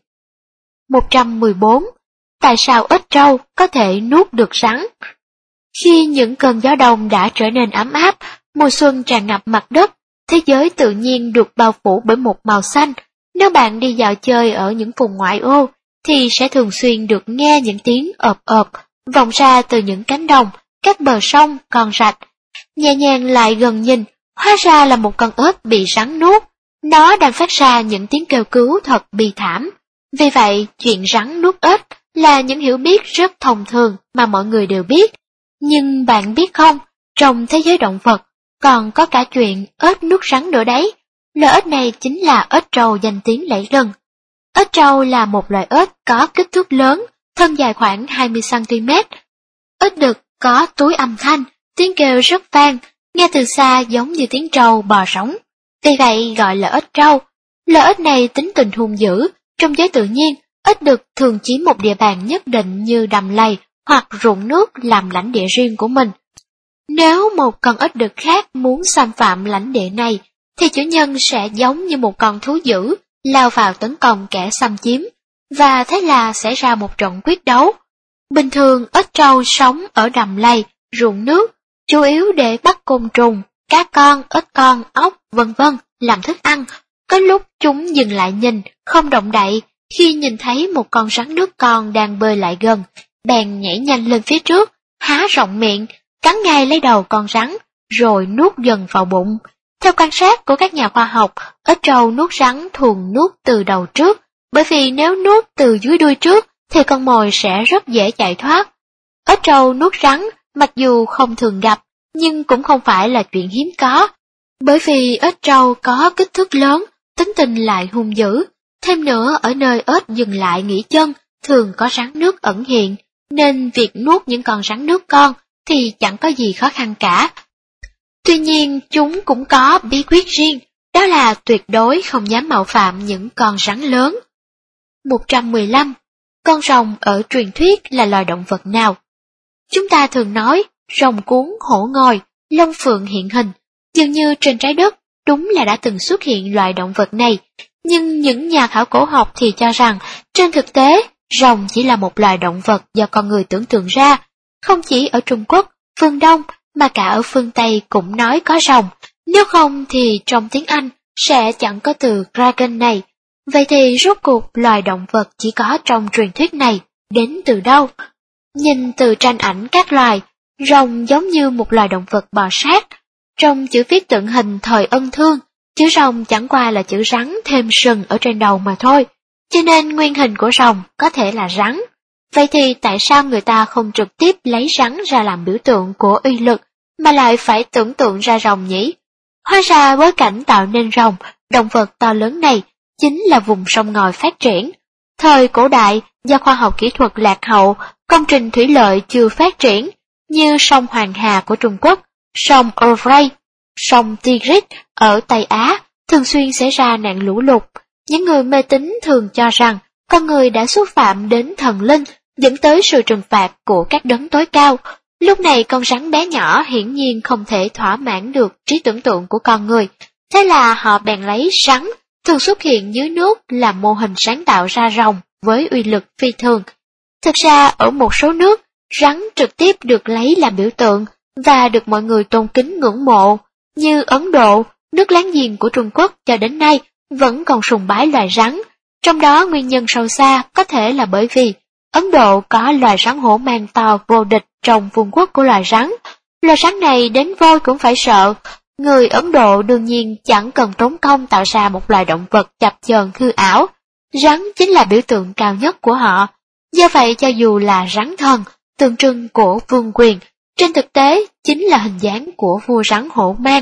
một trăm mười bốn. Tại sao ếch trâu có thể nuốt được rắn? Khi những cơn gió đông đã trở nên ấm áp, mùa xuân tràn ngập mặt đất, thế giới tự nhiên được bao phủ bởi một màu xanh. Nếu bạn đi dạo chơi ở những vùng ngoại ô, thì sẽ thường xuyên được nghe những tiếng ộp ộp vọng ra từ những cánh đồng, các bờ sông, con rạch. Nhẹ nhàng lại gần nhìn, hóa ra là một con ếch bị rắn nuốt. Nó đang phát ra những tiếng kêu cứu thật bi thảm. Vì vậy, chuyện rắn nuốt ếch là những hiểu biết rất thông thường mà mọi người đều biết. Nhưng bạn biết không, trong thế giới động vật, còn có cả chuyện ếch nuốt rắn nữa đấy. Loài ếch này chính là ếch trâu danh tiếng lẫy lừng. Ếch trâu là một loài ếch có kích thước lớn, thân dài khoảng hai mươi xăng ti mét. Ếch đực có túi âm thanh, tiếng kêu rất vang, nghe từ xa giống như tiếng trâu bò sống. Vì vậy gọi là ếch trâu. Loài ếch này tính tình hung dữ. Trong giới tự nhiên, ếch đực thường chiếm một địa bàn nhất định như đầm lầy hoặc ruộng nước làm lãnh địa riêng của mình. Nếu một con ếch đực khác muốn xâm phạm lãnh địa này, thì chủ nhân sẽ giống như một con thú dữ, lao vào tấn công kẻ xâm chiếm, và thế là xảy ra một trận quyết đấu. Bình thường ếch trâu sống ở đầm lầy ruộng nước, chủ yếu để bắt côn trùng, cá con, ếch con, ốc, vân vân làm thức ăn. Có lúc chúng dừng lại nhìn, không động đậy, khi nhìn thấy một con rắn nước con đang bơi lại gần, bèn nhảy nhanh lên phía trước, há rộng miệng, cắn ngay lấy đầu con rắn, rồi nuốt dần vào bụng. Theo quan sát của các nhà khoa học, ếch trâu nuốt rắn thường nuốt từ đầu trước, bởi vì nếu nuốt từ dưới đuôi trước thì con mồi sẽ rất dễ chạy thoát. Ếch trâu nuốt rắn mặc dù không thường gặp, nhưng cũng không phải là chuyện hiếm có, bởi vì ếch trâu có kích thước lớn, tính tình lại hung dữ. Thêm nữa, ở nơi ếch dừng lại nghỉ chân thường có rắn nước ẩn hiện, nên việc nuốt những con rắn nước con thì chẳng có gì khó khăn cả. Tuy nhiên, chúng cũng có bí quyết riêng, đó là tuyệt đối không dám mạo phạm những con rắn lớn. một trăm mười lăm. Con rồng ở truyền thuyết là loài động vật nào? Chúng ta thường nói rồng cuốn hổ ngồi, long phượng hiện hình. Dường như trên trái đất đúng là đã từng xuất hiện loài động vật này, nhưng những nhà khảo cổ học thì cho rằng trên thực tế rồng chỉ là một loài động vật do con người tưởng tượng ra. Không chỉ ở Trung Quốc, phương Đông mà cả ở phương Tây cũng nói có rồng, nếu không thì trong tiếng Anh sẽ chẳng có từ dragon này. Vậy thì rốt cuộc loài động vật chỉ có trong truyền thuyết này đến từ đâu? Nhìn từ tranh ảnh các loài, rồng giống như một loài động vật bò sát. Trong chữ viết tượng hình thời Ân Thương, chữ rồng chẳng qua là chữ rắn thêm sừng ở trên đầu mà thôi, cho nên nguyên hình của rồng có thể là rắn. Vậy thì tại sao người ta không trực tiếp lấy rắn ra làm biểu tượng của uy lực, mà lại phải tưởng tượng ra rồng nhỉ? Hóa ra bối cảnh tạo nên rồng, động vật to lớn này, chính là vùng sông ngòi phát triển. Thời cổ đại, do khoa học kỹ thuật lạc hậu, công trình thủy lợi chưa phát triển, như sông Hoàng Hà của Trung Quốc, sông Euphrates, sông Tigris ở Tây Á, thường xuyên xảy ra nạn lũ lụt. Những người mê tín thường cho rằng con người đã xúc phạm đến thần linh, dẫn tới sự trừng phạt của các đấng tối cao. Lúc này con rắn bé nhỏ hiển nhiên không thể thỏa mãn được trí tưởng tượng của con người, thế là họ bèn lấy rắn thường xuất hiện dưới nước làm mô hình sáng tạo ra rồng với uy lực phi thường. Thực ra ở một số nước, rắn trực tiếp được lấy làm biểu tượng và được mọi người tôn kính ngưỡng mộ, như Ấn Độ, nước láng giềng của Trung Quốc cho đến nay vẫn còn sùng bái loài rắn. Trong đó nguyên nhân sâu xa có thể là bởi vì Ấn Độ có loài rắn hổ mang to vô địch trong vương quốc của loài rắn. Loài rắn này đến voi cũng phải sợ. Người Ấn Độ đương nhiên chẳng cần tốn công tạo ra một loài động vật chập chờn hư ảo. Rắn chính là biểu tượng cao nhất của họ. Do vậy cho dù là rắn thần, tượng trưng của vương quyền, trên thực tế chính là hình dáng của vua rắn hổ mang.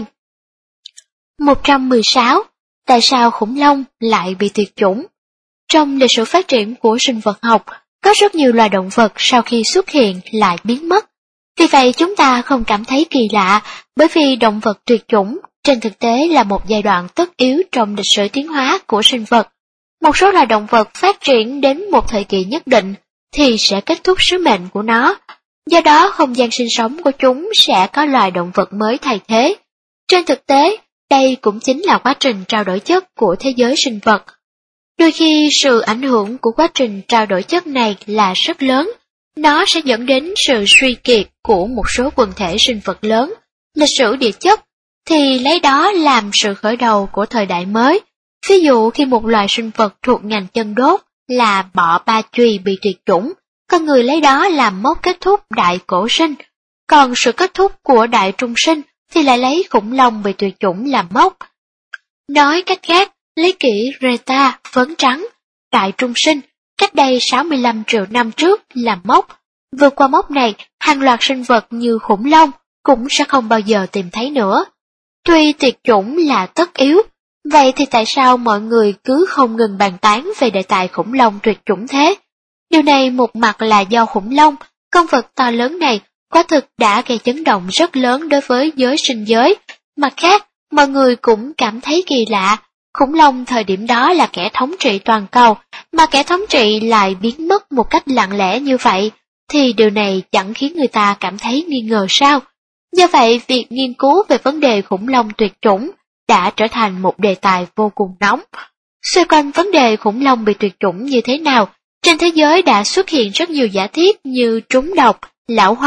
một trăm mười sáu. Tại sao khủng long lại bị tuyệt chủng? Trong lịch sử phát triển của sinh vật học, có rất nhiều loài động vật sau khi xuất hiện lại biến mất. Vì vậy chúng ta không cảm thấy kỳ lạ, bởi vì động vật tuyệt chủng trên thực tế là một giai đoạn tất yếu trong lịch sử tiến hóa của sinh vật. Một số loài động vật phát triển đến một thời kỳ nhất định thì sẽ kết thúc sứ mệnh của nó. Do đó không gian sinh sống của chúng sẽ có loài động vật mới thay thế. Trên thực tế, đây cũng chính là quá trình trao đổi chất của thế giới sinh vật. Đôi khi sự ảnh hưởng của quá trình trao đổi chất này là rất lớn, nó sẽ dẫn đến sự suy kiệt của một số quần thể sinh vật lớn. Lịch sử địa chất thì lấy đó làm sự khởi đầu của thời đại mới. Ví dụ khi một loài sinh vật thuộc ngành chân đốt là bọ ba chùy bị tuyệt chủng, con người lấy đó làm mốc kết thúc đại cổ sinh, còn sự kết thúc của đại trung sinh thì lại lấy khủng long bị tuyệt chủng làm mốc. Nói cách khác, lấy kỷ Reta, phấn trắng, đại trung sinh, cách đây sáu mươi lăm triệu năm trước làm mốc. Vượt qua mốc này, hàng loạt sinh vật như khủng long cũng sẽ không bao giờ tìm thấy nữa. Tuy tuyệt chủng là tất yếu, vậy thì tại sao mọi người cứ không ngừng bàn tán về đề tài khủng long tuyệt chủng thế? Điều này một mặt là do khủng long, con vật to lớn này, quả thực đã gây chấn động rất lớn đối với giới sinh giới. Mặt khác, mọi người cũng cảm thấy kỳ lạ, khủng long thời điểm đó là kẻ thống trị toàn cầu, mà kẻ thống trị lại biến mất một cách lặng lẽ như vậy, thì điều này chẳng khiến người ta cảm thấy nghi ngờ sao? Do vậy, việc nghiên cứu về vấn đề khủng long tuyệt chủng đã trở thành một đề tài vô cùng nóng. Xoay quanh vấn đề khủng long bị tuyệt chủng như thế nào, trên thế giới đã xuất hiện rất nhiều giả thiết như trúng độc, lão hóa,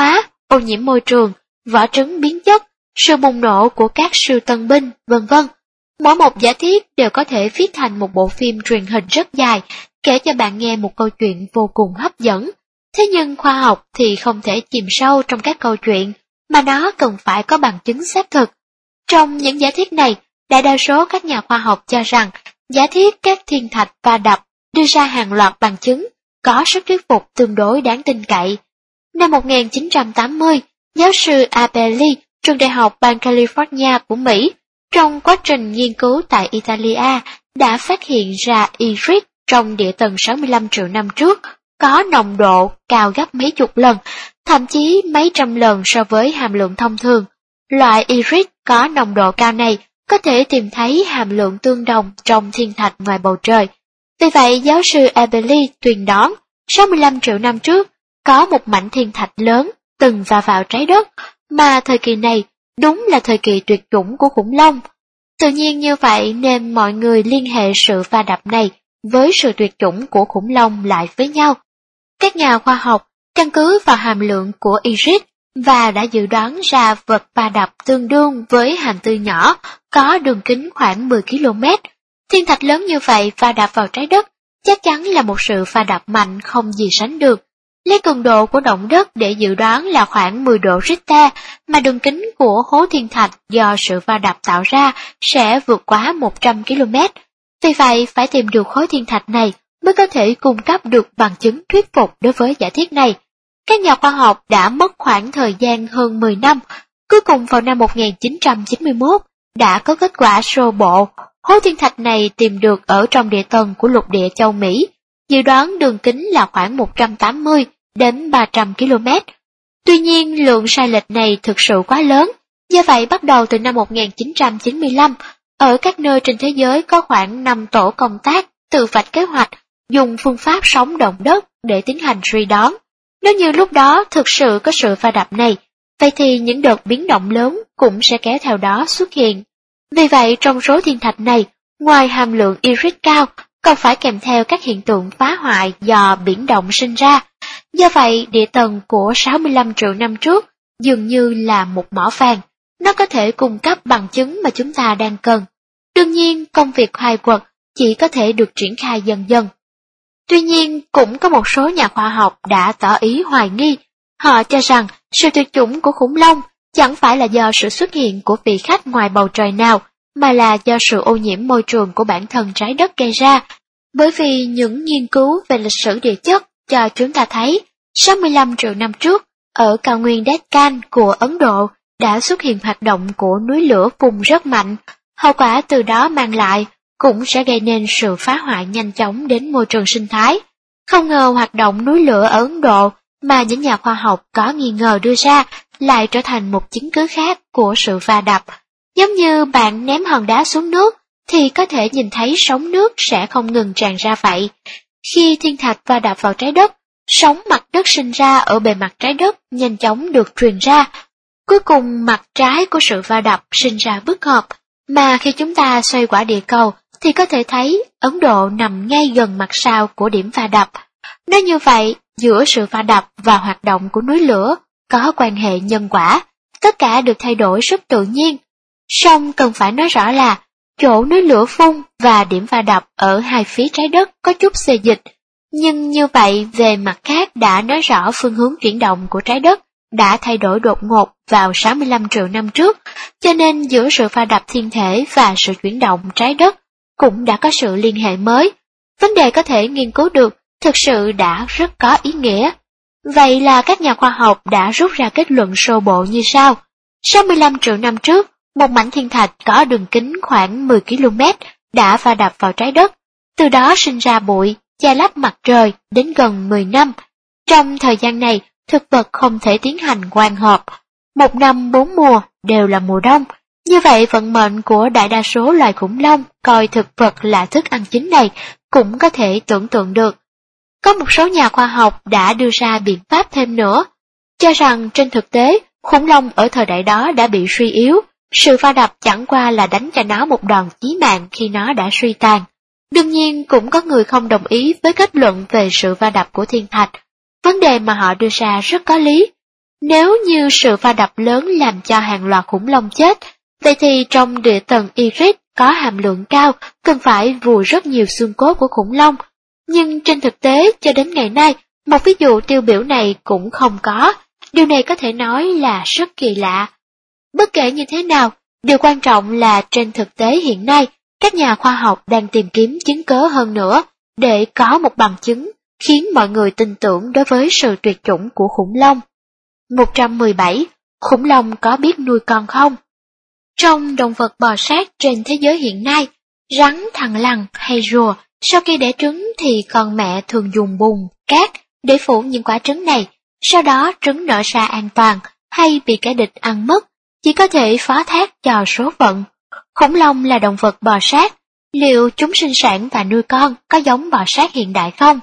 ô nhiễm môi trường, vỏ trứng biến chất, sự bùng nổ của các siêu tân binh, vân vân. Mỗi một giả thiết đều có thể viết thành một bộ phim truyền hình rất dài, kể cho bạn nghe một câu chuyện vô cùng hấp dẫn. Thế nhưng khoa học thì không thể chìm sâu trong các câu chuyện, mà nó cần phải có bằng chứng xác thực. Trong những giả thiết này, đại đa số các nhà khoa học cho rằng giả thiết các thiên thạch va đập đưa ra hàng loạt bằng chứng, có sức thuyết phục tương đối đáng tin cậy. Năm một nghìn chín trăm tám mươi, giáo sư Abeli, trường đại học bang California của Mỹ, trong quá trình nghiên cứu tại Italia, đã phát hiện ra iridium trong địa tầng sáu mươi lăm triệu năm trước có nồng độ cao gấp mấy chục lần, thậm chí mấy trăm lần so với hàm lượng thông thường. Loại iridium có nồng độ cao này có thể tìm thấy hàm lượng tương đồng trong thiên thạch ngoài bầu trời. Vì vậy, giáo sư Abeli tuyên đoán sáu mươi lăm triệu năm trước có một mảnh thiên thạch lớn từng va vào trái đất, mà thời kỳ này đúng là thời kỳ tuyệt chủng của khủng long. Tự nhiên như vậy nên mọi người liên hệ sự va đập này với sự tuyệt chủng của khủng long lại với nhau. Các nhà khoa học căn cứ vào hàm lượng của iridium và đã dự đoán ra vật va đập tương đương với hàm tư nhỏ có đường kính khoảng mười ki lô mét. Thiên thạch lớn như vậy va đập vào trái đất chắc chắn là một sự va đập mạnh không gì sánh được. Lấy cường độ của động đất để dự đoán là khoảng mười độ Richter, mà đường kính của hố thiên thạch do sự va đập tạo ra sẽ vượt quá một trăm ki lô mét. Vì vậy, phải tìm được khối thiên thạch này mới có thể cung cấp được bằng chứng thuyết phục đối với giả thiết này. Các nhà khoa học đã mất khoảng thời gian hơn mười năm, cuối cùng vào năm một nghìn chín trăm chín mươi mốt đã có kết quả sơ bộ. Hố thiên thạch này tìm được ở trong địa tầng của lục địa châu Mỹ, dự đoán đường kính là khoảng một trăm tám mươi đến ba trăm ki lô mét. Tuy nhiên, lượng sai lệch này thực sự quá lớn, do vậy bắt đầu từ năm một nghìn chín trăm chín mươi lăm, ở các nơi trên thế giới có khoảng năm tổ công tác tự vạch kế hoạch dùng phương pháp sóng động đất để tiến hành suy đoán. Nếu như lúc đó thực sự có sự va đập này, vậy thì những đợt biến động lớn cũng sẽ kéo theo đó xuất hiện. Vì vậy, trong số thiên thạch này, ngoài hàm lượng iridium cao, còn phải kèm theo các hiện tượng phá hoại do biển động sinh ra. Do vậy, địa tầng của sáu mươi lăm triệu năm trước dường như là một mỏ vàng. Nó có thể cung cấp bằng chứng mà chúng ta đang cần. Đương nhiên, công việc khai quật chỉ có thể được triển khai dần dần. Tuy nhiên, cũng có một số nhà khoa học đã tỏ ý hoài nghi. Họ cho rằng sự tuyệt chủng của khủng long chẳng phải là do sự xuất hiện của vị khách ngoài bầu trời nào, mà là do sự ô nhiễm môi trường của bản thân trái đất gây ra. Bởi vì những nghiên cứu về lịch sử địa chất cho chúng ta thấy, sáu mươi lăm triệu năm trước, ở cao nguyên Deccan của Ấn Độ đã xuất hiện hoạt động của núi lửa phun rất mạnh. Hậu quả từ đó mang lại cũng sẽ gây nên sự phá hoại nhanh chóng đến môi trường sinh thái. Không ngờ hoạt động núi lửa ở Ấn Độ mà những nhà khoa học có nghi ngờ đưa ra lại trở thành một chứng cứ khác của sự va đập. Giống như bạn ném hòn đá xuống nước thì có thể nhìn thấy sóng nước sẽ không ngừng tràn ra vậy. Khi thiên thạch va đập vào trái đất, sóng mặt đất sinh ra ở bề mặt trái đất nhanh chóng được truyền ra. Cuối cùng mặt trái của sự va đập sinh ra bức hợp, mà khi chúng ta xoay quả địa cầu thì có thể thấy Ấn Độ nằm ngay gần mặt sau của điểm va đập. Nói như vậy, giữa sự va đập và hoạt động của núi lửa có quan hệ nhân quả, tất cả được thay đổi rất tự nhiên. Song cần phải nói rõ là chỗ núi lửa phun và điểm va đập ở hai phía trái đất có chút xê dịch, nhưng như vậy về mặt khác đã nói rõ phương hướng chuyển động của trái đất đã thay đổi đột ngột vào sáu mươi lăm triệu năm trước, cho nên giữa sự va đập thiên thể và sự chuyển động trái đất cũng đã có sự liên hệ mới. Vấn đề có thể nghiên cứu được thực sự đã rất có ý nghĩa. Vậy là các nhà khoa học đã rút ra kết luận sơ bộ như sau. sáu mươi lăm triệu năm trước, một mảnh thiên thạch có đường kính khoảng mười ki lô mét đã va đập vào trái đất, từ đó sinh ra bụi, che lấp mặt trời đến gần mười năm. Trong thời gian này, thực vật không thể tiến hành quang hợp. Một năm bốn mùa đều là mùa đông. Như vậy vận mệnh của đại đa số loài khủng long coi thực vật là thức ăn chính này cũng có thể tưởng tượng được. Có một số nhà khoa học đã đưa ra biện pháp thêm nữa, cho rằng trên thực tế khủng long ở thời đại đó đã bị suy yếu, sự va đập chẳng qua là đánh cho nó một đòn chí mạng khi nó đã suy tàn. Đương nhiên cũng có người không đồng ý với kết luận về sự va đập của thiên thạch. Vấn đề mà họ đưa ra rất có lý. Nếu như sự va đập lớn làm cho hàng loạt khủng long chết, vậy thì trong địa tầng Iris có hàm lượng cao, cần phải vùi rất nhiều xương cốt của khủng long. Nhưng trên thực tế, cho đến ngày nay, một ví dụ tiêu biểu này cũng không có. Điều này có thể nói là rất kỳ lạ. Bất kể như thế nào, điều quan trọng là trên thực tế hiện nay, các nhà khoa học đang tìm kiếm chứng cớ hơn nữa để có một bằng chứng khiến mọi người tin tưởng đối với sự tuyệt chủng của khủng long. một trăm mười bảy. Khủng long có biết nuôi con không? Trong động vật bò sát trên thế giới hiện nay, rắn, thằn lằn hay rùa, sau khi đẻ trứng thì con mẹ thường dùng bùn, cát để phủ những quả trứng này, sau đó trứng nở ra an toàn hay bị kẻ địch ăn mất, chỉ có thể phó thác cho số phận. Khủng long là động vật bò sát, liệu chúng sinh sản và nuôi con có giống bò sát hiện đại không?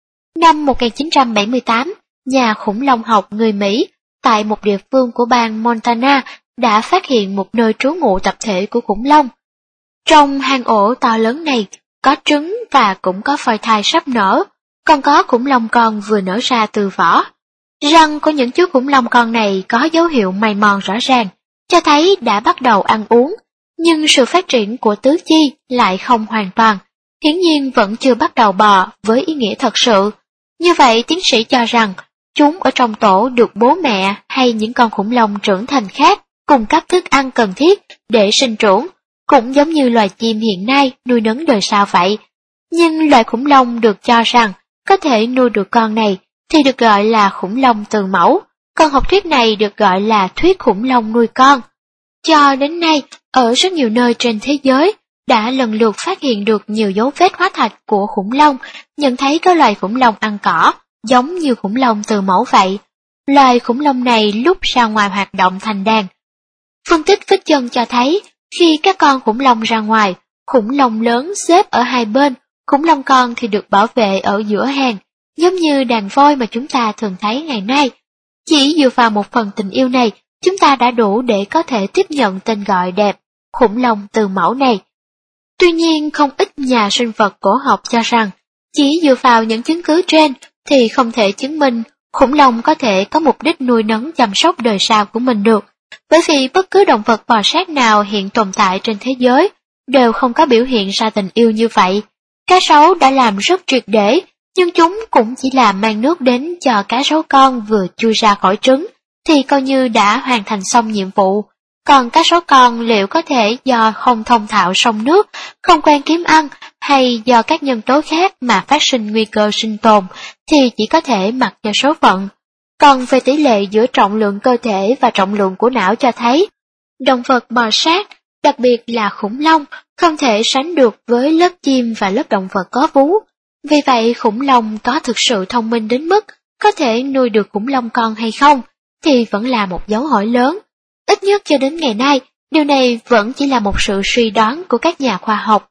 Năm một nghìn chín trăm bảy mươi tám, nhà khủng long học người Mỹ tại một địa phương của bang Montana đã phát hiện một nơi trú ngụ tập thể của khủng long. Trong hang ổ to lớn này có trứng và cũng có phôi thai sắp nở, còn có khủng long con vừa nở ra từ vỏ. Răng của những chú khủng long con này có dấu hiệu mài mòn rõ ràng, cho thấy đã bắt đầu ăn uống, nhưng sự phát triển của tứ chi lại không hoàn toàn, hiển nhiên vẫn chưa bắt đầu bò với ý nghĩa thật sự. Như vậy tiến sĩ cho rằng, chúng ở trong tổ được bố mẹ hay những con khủng long trưởng thành khác cung cấp thức ăn cần thiết để sinh trưởng, cũng giống như loài chim hiện nay nuôi nấng đời sau vậy. Nhưng loài khủng long được cho rằng có thể nuôi được con này thì được gọi là khủng long từ mẫu, còn học thuyết này được gọi là thuyết khủng long nuôi con. Cho đến nay, ở rất nhiều nơi trên thế giới đã lần lượt phát hiện được nhiều dấu vết hóa thạch của khủng long, nhận thấy có loài khủng long ăn cỏ, giống như khủng long từ mẫu vậy. Loài khủng long này lúc ra ngoài hoạt động thành đàn. Phân tích vết chân cho thấy, khi các con khủng long ra ngoài, khủng long lớn xếp ở hai bên, khủng long con thì được bảo vệ ở giữa hàng, giống như đàn voi mà chúng ta thường thấy ngày nay. Chỉ dựa vào một phần tình yêu này, chúng ta đã đủ để có thể tiếp nhận tên gọi đẹp, khủng long từ mẫu này. Tuy nhiên, không ít nhà sinh vật cổ học cho rằng, chỉ dựa vào những chứng cứ trên thì không thể chứng minh khủng long có thể có mục đích nuôi nấng chăm sóc đời sau của mình được, bởi vì bất cứ động vật bò sát nào hiện tồn tại trên thế giới đều không có biểu hiện ra tình yêu như vậy. Cá sấu đã làm rất triệt để, nhưng chúng cũng chỉ là mang nước đến cho cá sấu con vừa chui ra khỏi trứng, thì coi như đã hoàn thành xong nhiệm vụ. Còn cá sấu con liệu có thể do không thông thạo sông nước, không quen kiếm ăn, hay do các nhân tố khác mà phát sinh nguy cơ sinh tồn, thì chỉ có thể mặc cho số phận. Còn về tỷ lệ giữa trọng lượng cơ thể và trọng lượng của não cho thấy, động vật bò sát, đặc biệt là khủng long, không thể sánh được với lớp chim và lớp động vật có vú. Vì vậy khủng long có thực sự thông minh đến mức có thể nuôi được khủng long con hay không, thì vẫn là một dấu hỏi lớn. Ít nhất cho đến ngày nay, điều này vẫn chỉ là một sự suy đoán của các nhà khoa học.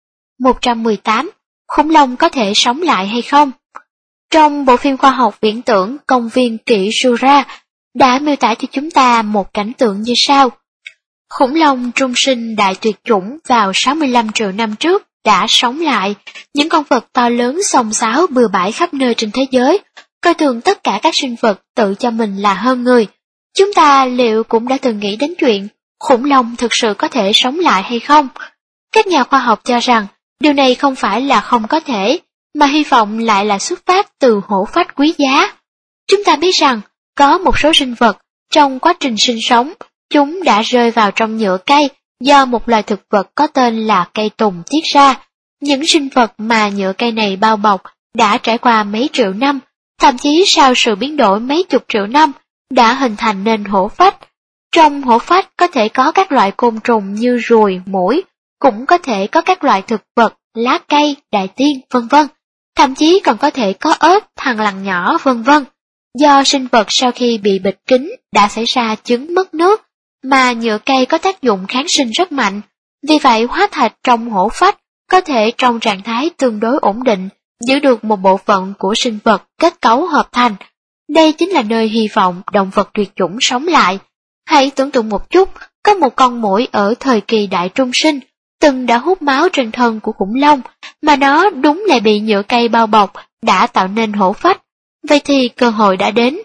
một trăm mười tám. Khủng long có thể sống lại hay không? Trong bộ phim khoa học viễn tưởng Công viên kỵ Jura đã miêu tả cho chúng ta một cảnh tượng như sau. Khủng long trung sinh đại tuyệt chủng vào sáu mươi lăm triệu năm trước đã sống lại, những con vật to lớn xông xáo bừa bãi khắp nơi trên thế giới, coi thường tất cả các sinh vật tự cho mình là hơn người. Chúng ta liệu cũng đã từng nghĩ đến chuyện khủng long thực sự có thể sống lại hay không? Các nhà khoa học cho rằng điều này không phải là không có thể, mà hy vọng lại là xuất phát từ hổ phách quý giá. Chúng ta biết rằng có một số sinh vật trong quá trình sinh sống, chúng đã rơi vào trong nhựa cây do một loài thực vật có tên là cây tùng tiết ra. Những sinh vật mà nhựa cây này bao bọc đã trải qua mấy triệu năm, thậm chí sau sự biến đổi mấy chục triệu năm, đã hình thành nên hổ phách. Trong hổ phách có thể có các loại côn trùng như ruồi, muỗi, cũng có thể có các loại thực vật, lá cây, đại tiên, vân vân. Thậm chí còn có thể có ếch, thằn lằn nhỏ, vân vân. Do sinh vật sau khi bị bịt kín đã xảy ra chứng mất nước, mà nhựa cây có tác dụng kháng sinh rất mạnh. Vì vậy hóa thạch trong hổ phách có thể trong trạng thái tương đối ổn định, giữ được một bộ phận của sinh vật kết cấu hợp thành. Đây chính là nơi hy vọng động vật tuyệt chủng sống lại. Hãy tưởng tượng một chút, có một con muỗi ở thời kỳ đại trung sinh, từng đã hút máu trên thân của khủng long, mà nó đúng lại bị nhựa cây bao bọc, đã tạo nên hổ phách. Vậy thì cơ hội đã đến.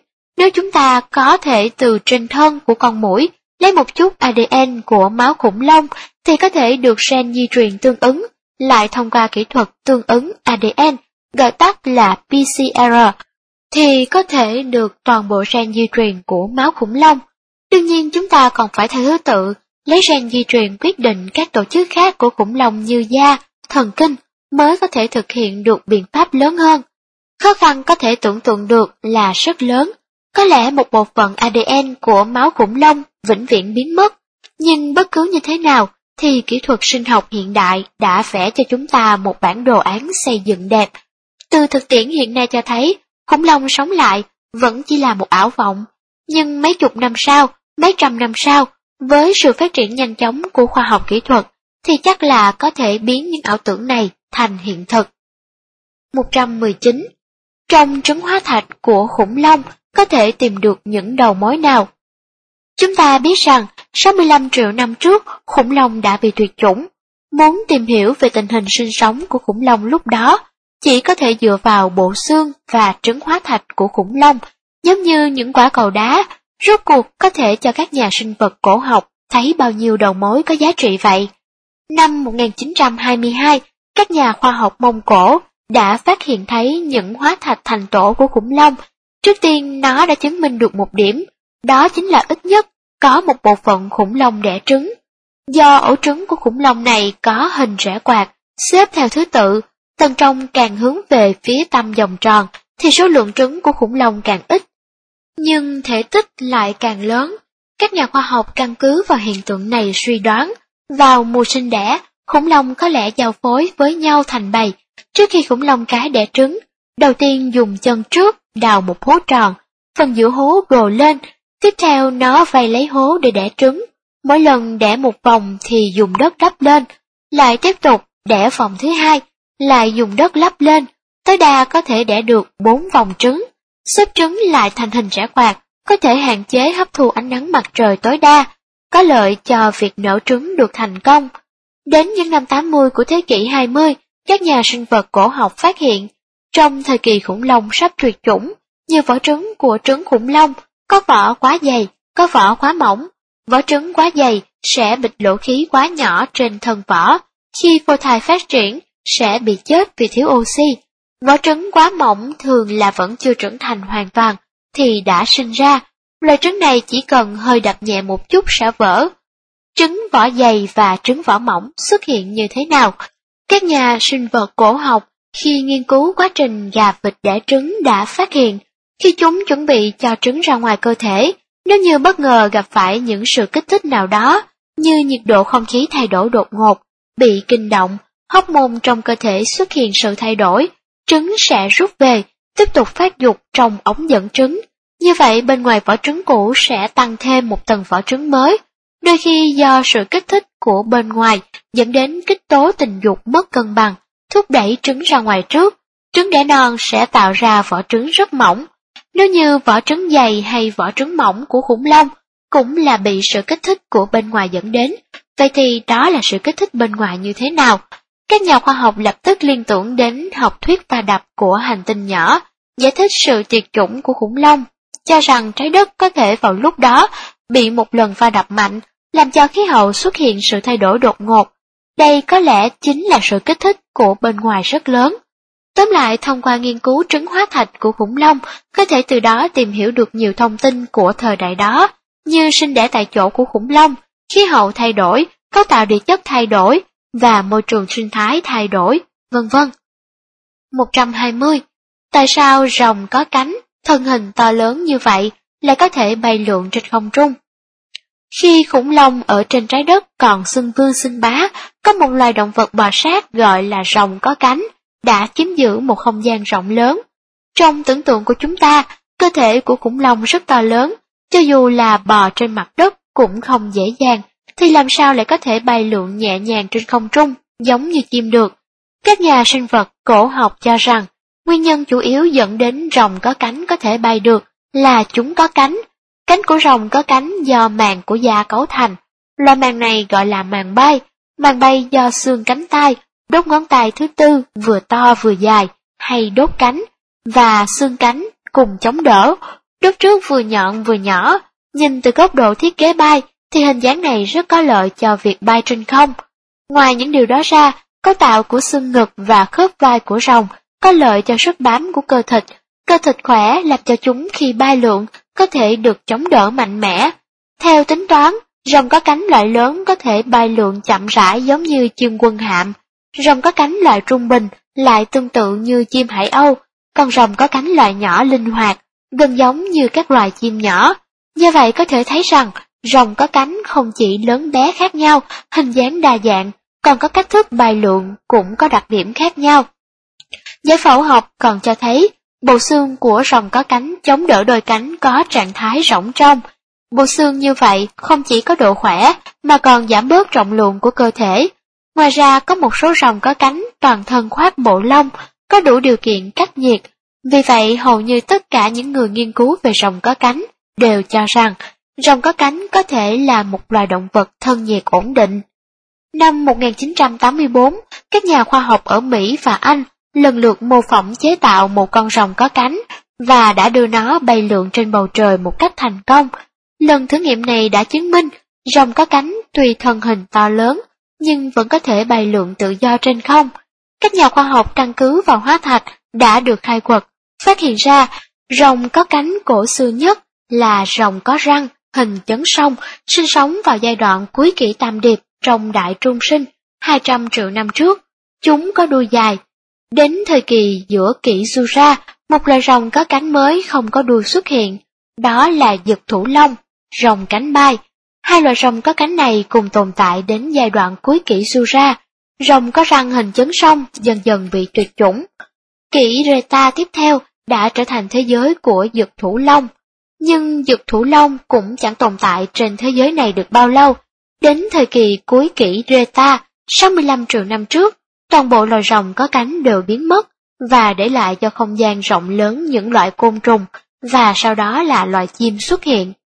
Nếu chúng ta có thể từ trên thân của con muỗi lấy một chút a đê en của máu khủng long thì có thể được gen di truyền tương ứng, lại thông qua kỹ thuật tương ứng a đê en, gọi tắt là pê xê rờ, thì có thể được toàn bộ gen di truyền của máu khủng long. Đương nhiên chúng ta còn phải theo thứ tự lấy gen di truyền quyết định các tổ chức khác của khủng long như da, thần kinh mới có thể thực hiện được biện pháp lớn hơn. Khó khăn có thể tưởng tượng được là rất lớn. Có lẽ một bộ phận a đê en của máu khủng long vĩnh viễn biến mất, nhưng bất cứ như thế nào thì kỹ thuật sinh học hiện đại đã vẽ cho chúng ta một bản đồ án xây dựng đẹp. Từ thực tiễn hiện nay cho thấy, khủng long sống lại vẫn chỉ là một ảo vọng, nhưng mấy chục năm sau, mấy trăm năm sau, với sự phát triển nhanh chóng của khoa học kỹ thuật, thì chắc là có thể biến những ảo tưởng này thành hiện thực. một trăm mười chín. Trong trứng hóa thạch của khủng long có thể tìm được những đầu mối nào? Chúng ta biết rằng sáu mươi lăm triệu năm trước khủng long đã bị tuyệt chủng. Muốn tìm hiểu về tình hình sinh sống của khủng long lúc đó, chỉ có thể dựa vào bộ xương và trứng hóa thạch của khủng long, giống như những quả cầu đá, rốt cuộc có thể cho các nhà sinh vật cổ học thấy bao nhiêu đầu mối có giá trị vậy. Năm một nghìn chín trăm hai mươi hai, các nhà khoa học Mông Cổ đã phát hiện thấy những hóa thạch thành tổ của khủng long. Trước tiên nó đã chứng minh được một điểm, đó chính là ít nhất có một bộ phận khủng long đẻ trứng. Do ổ trứng của khủng long này có hình rẽ quạt, xếp theo thứ tự, tầng trong càng hướng về phía tâm vòng tròn, thì số lượng trứng của khủng long càng ít. Nhưng thể tích lại càng lớn. Các nhà khoa học căn cứ vào hiện tượng này suy đoán, vào mùa sinh đẻ, khủng long có lẽ giao phối với nhau thành bầy. Trước khi khủng long cái đẻ trứng, đầu tiên dùng chân trước đào một hố tròn, phần giữa hố gồ lên, tiếp theo nó vây lấy hố để đẻ trứng. Mỗi lần đẻ một vòng thì dùng đất đắp lên, lại tiếp tục đẻ vòng thứ hai, lại dùng đất lắp lên, tối đa có thể đẻ được bốn vòng trứng. Xếp trứng lại thành hình rẽ quạt, có thể hạn chế hấp thu ánh nắng mặt trời tối đa, có lợi cho việc nở trứng được thành công. Đến những năm tám mươi của thế kỷ hai mươi, các nhà sinh vật cổ học phát hiện, trong thời kỳ khủng long sắp tuyệt chủng, nhiều vỏ trứng của trứng khủng long có vỏ quá dày, có vỏ quá mỏng. Vỏ trứng quá dày sẽ bịt lỗ khí quá nhỏ trên thân vỏ, khi phôi thai phát triển sẽ bị chết vì thiếu oxy. Vỏ trứng quá mỏng thường là vẫn chưa trưởng thành hoàn toàn thì đã sinh ra. Loài trứng này chỉ cần hơi đập nhẹ một chút sẽ vỡ. Trứng vỏ dày và trứng vỏ mỏng xuất hiện như thế nào? Các nhà sinh vật cổ học khi nghiên cứu quá trình gà vịt đẻ trứng đã phát hiện, khi chúng chuẩn bị cho trứng ra ngoài cơ thể, nếu như bất ngờ gặp phải những sự kích thích nào đó, như nhiệt độ không khí thay đổi đột ngột, bị kinh động, hormone trong cơ thể xuất hiện sự thay đổi, trứng sẽ rút về, tiếp tục phát dục trong ống dẫn trứng. Như vậy bên ngoài vỏ trứng cũ sẽ tăng thêm một tầng vỏ trứng mới, đôi khi do sự kích thích của bên ngoài dẫn đến kích tố tình dục mất cân bằng, thúc đẩy trứng ra ngoài trước. Trứng đẻ non sẽ tạo ra vỏ trứng rất mỏng. Nếu như vỏ trứng dày hay vỏ trứng mỏng của khủng long cũng là bị sự kích thích của bên ngoài dẫn đến, vậy thì đó là sự kích thích bên ngoài như thế nào? Các nhà khoa học lập tức liên tưởng đến học thuyết va đập của hành tinh nhỏ, giải thích sự tuyệt chủng của khủng long, cho rằng trái đất có thể vào lúc đó bị một lần va đập mạnh, làm cho khí hậu xuất hiện sự thay đổi đột ngột. Đây có lẽ chính là sự kích thích của bên ngoài rất lớn. Tóm lại, thông qua nghiên cứu trứng hóa thạch của khủng long, có thể từ đó tìm hiểu được nhiều thông tin của thời đại đó, như sinh đẻ tại chỗ của khủng long, khí hậu thay đổi, cấu tạo địa chất thay đổi, và môi trường sinh thái thay đổi, vân vân. một trăm hai mươi. Tại sao rồng có cánh, thân hình to lớn như vậy, lại có thể bay lượn trên không trung? Khi khủng long ở trên trái đất còn xưng vương xưng bá, có một loài động vật bò sát gọi là rồng có cánh, đã chiếm giữ một không gian rộng lớn. Trong tưởng tượng của chúng ta, cơ thể của khủng long rất to lớn, cho dù là bò trên mặt đất cũng không dễ dàng, thì làm sao lại có thể bay lượn nhẹ nhàng trên không trung, giống như chim được? Các nhà sinh vật cổ học cho rằng, nguyên nhân chủ yếu dẫn đến rồng có cánh có thể bay được là chúng có cánh. Cánh của rồng có cánh do màng của da cấu thành. Loại màng này gọi là màng bay. Màng bay do xương cánh tay, đốt ngón tay thứ tư vừa to vừa dài, hay đốt cánh, và xương cánh cùng chống đỡ. Đốt trước vừa nhọn vừa nhỏ, nhìn từ góc độ thiết kế bay thì hình dáng này rất có lợi cho việc bay trên không. Ngoài những điều đó ra, cấu tạo của xương ngực và khớp vai của rồng có lợi cho sức bám của cơ thịt. Cơ thịt khỏe làm cho chúng khi bay lượn có thể được chống đỡ mạnh mẽ. Theo tính toán, rồng có cánh loại lớn có thể bay lượn chậm rãi giống như chim quân hạm. Rồng có cánh loại trung bình lại tương tự như chim hải âu, còn rồng có cánh loại nhỏ linh hoạt, gần giống như các loài chim nhỏ. Do vậy có thể thấy rằng, rồng có cánh không chỉ lớn bé khác nhau, hình dáng đa dạng, còn có cách thức bay lượn cũng có đặc điểm khác nhau. Giải phẫu học còn cho thấy, bộ xương của rồng có cánh chống đỡ đôi cánh có trạng thái rỗng trong. Bộ xương như vậy không chỉ có độ khỏe mà còn giảm bớt trọng lượng của cơ thể. Ngoài ra có một số rồng có cánh toàn thân khoác bộ lông, có đủ điều kiện cách nhiệt. Vì vậy hầu như tất cả những người nghiên cứu về rồng có cánh đều cho rằng rồng có cánh có thể là một loài động vật thân nhiệt ổn định. Năm một nghìn chín trăm tám mươi tư, các nhà khoa học ở Mỹ và Anh lần lượt mô phỏng chế tạo một con rồng có cánh và đã đưa nó bay lượn trên bầu trời một cách thành công. Lần thử nghiệm này đã chứng minh rồng có cánh tuy thân hình to lớn nhưng vẫn có thể bay lượn tự do trên không. Các nhà khoa học căn cứ vào hóa thạch đã được khai quật, phát hiện ra rồng có cánh cổ xưa nhất là rồng có răng hình chấn song, sinh sống vào giai đoạn cuối kỷ Tam Điệp trong Đại Trung Sinh hai trăm triệu năm trước. Chúng có đuôi dài. Đến thời kỳ giữa kỷ Jura, một loài rồng có cánh mới không có đuôi xuất hiện, đó là Dực Thủ Long, rồng cánh bay. Hai loài rồng có cánh này cùng tồn tại đến giai đoạn cuối kỷ Jura. Rồng có răng hình chấn song dần dần bị tuyệt chủng. Kỷ Reta tiếp theo đã trở thành thế giới của Dực Thủ Long. Nhưng Dực Thủ Long cũng chẳng tồn tại trên thế giới này được bao lâu. Đến thời kỳ cuối kỷ Reta, sáu mươi lăm triệu năm trước, toàn bộ loài rồng có cánh đều biến mất và để lại cho không gian rộng lớn những loại côn trùng và sau đó là loài chim xuất hiện.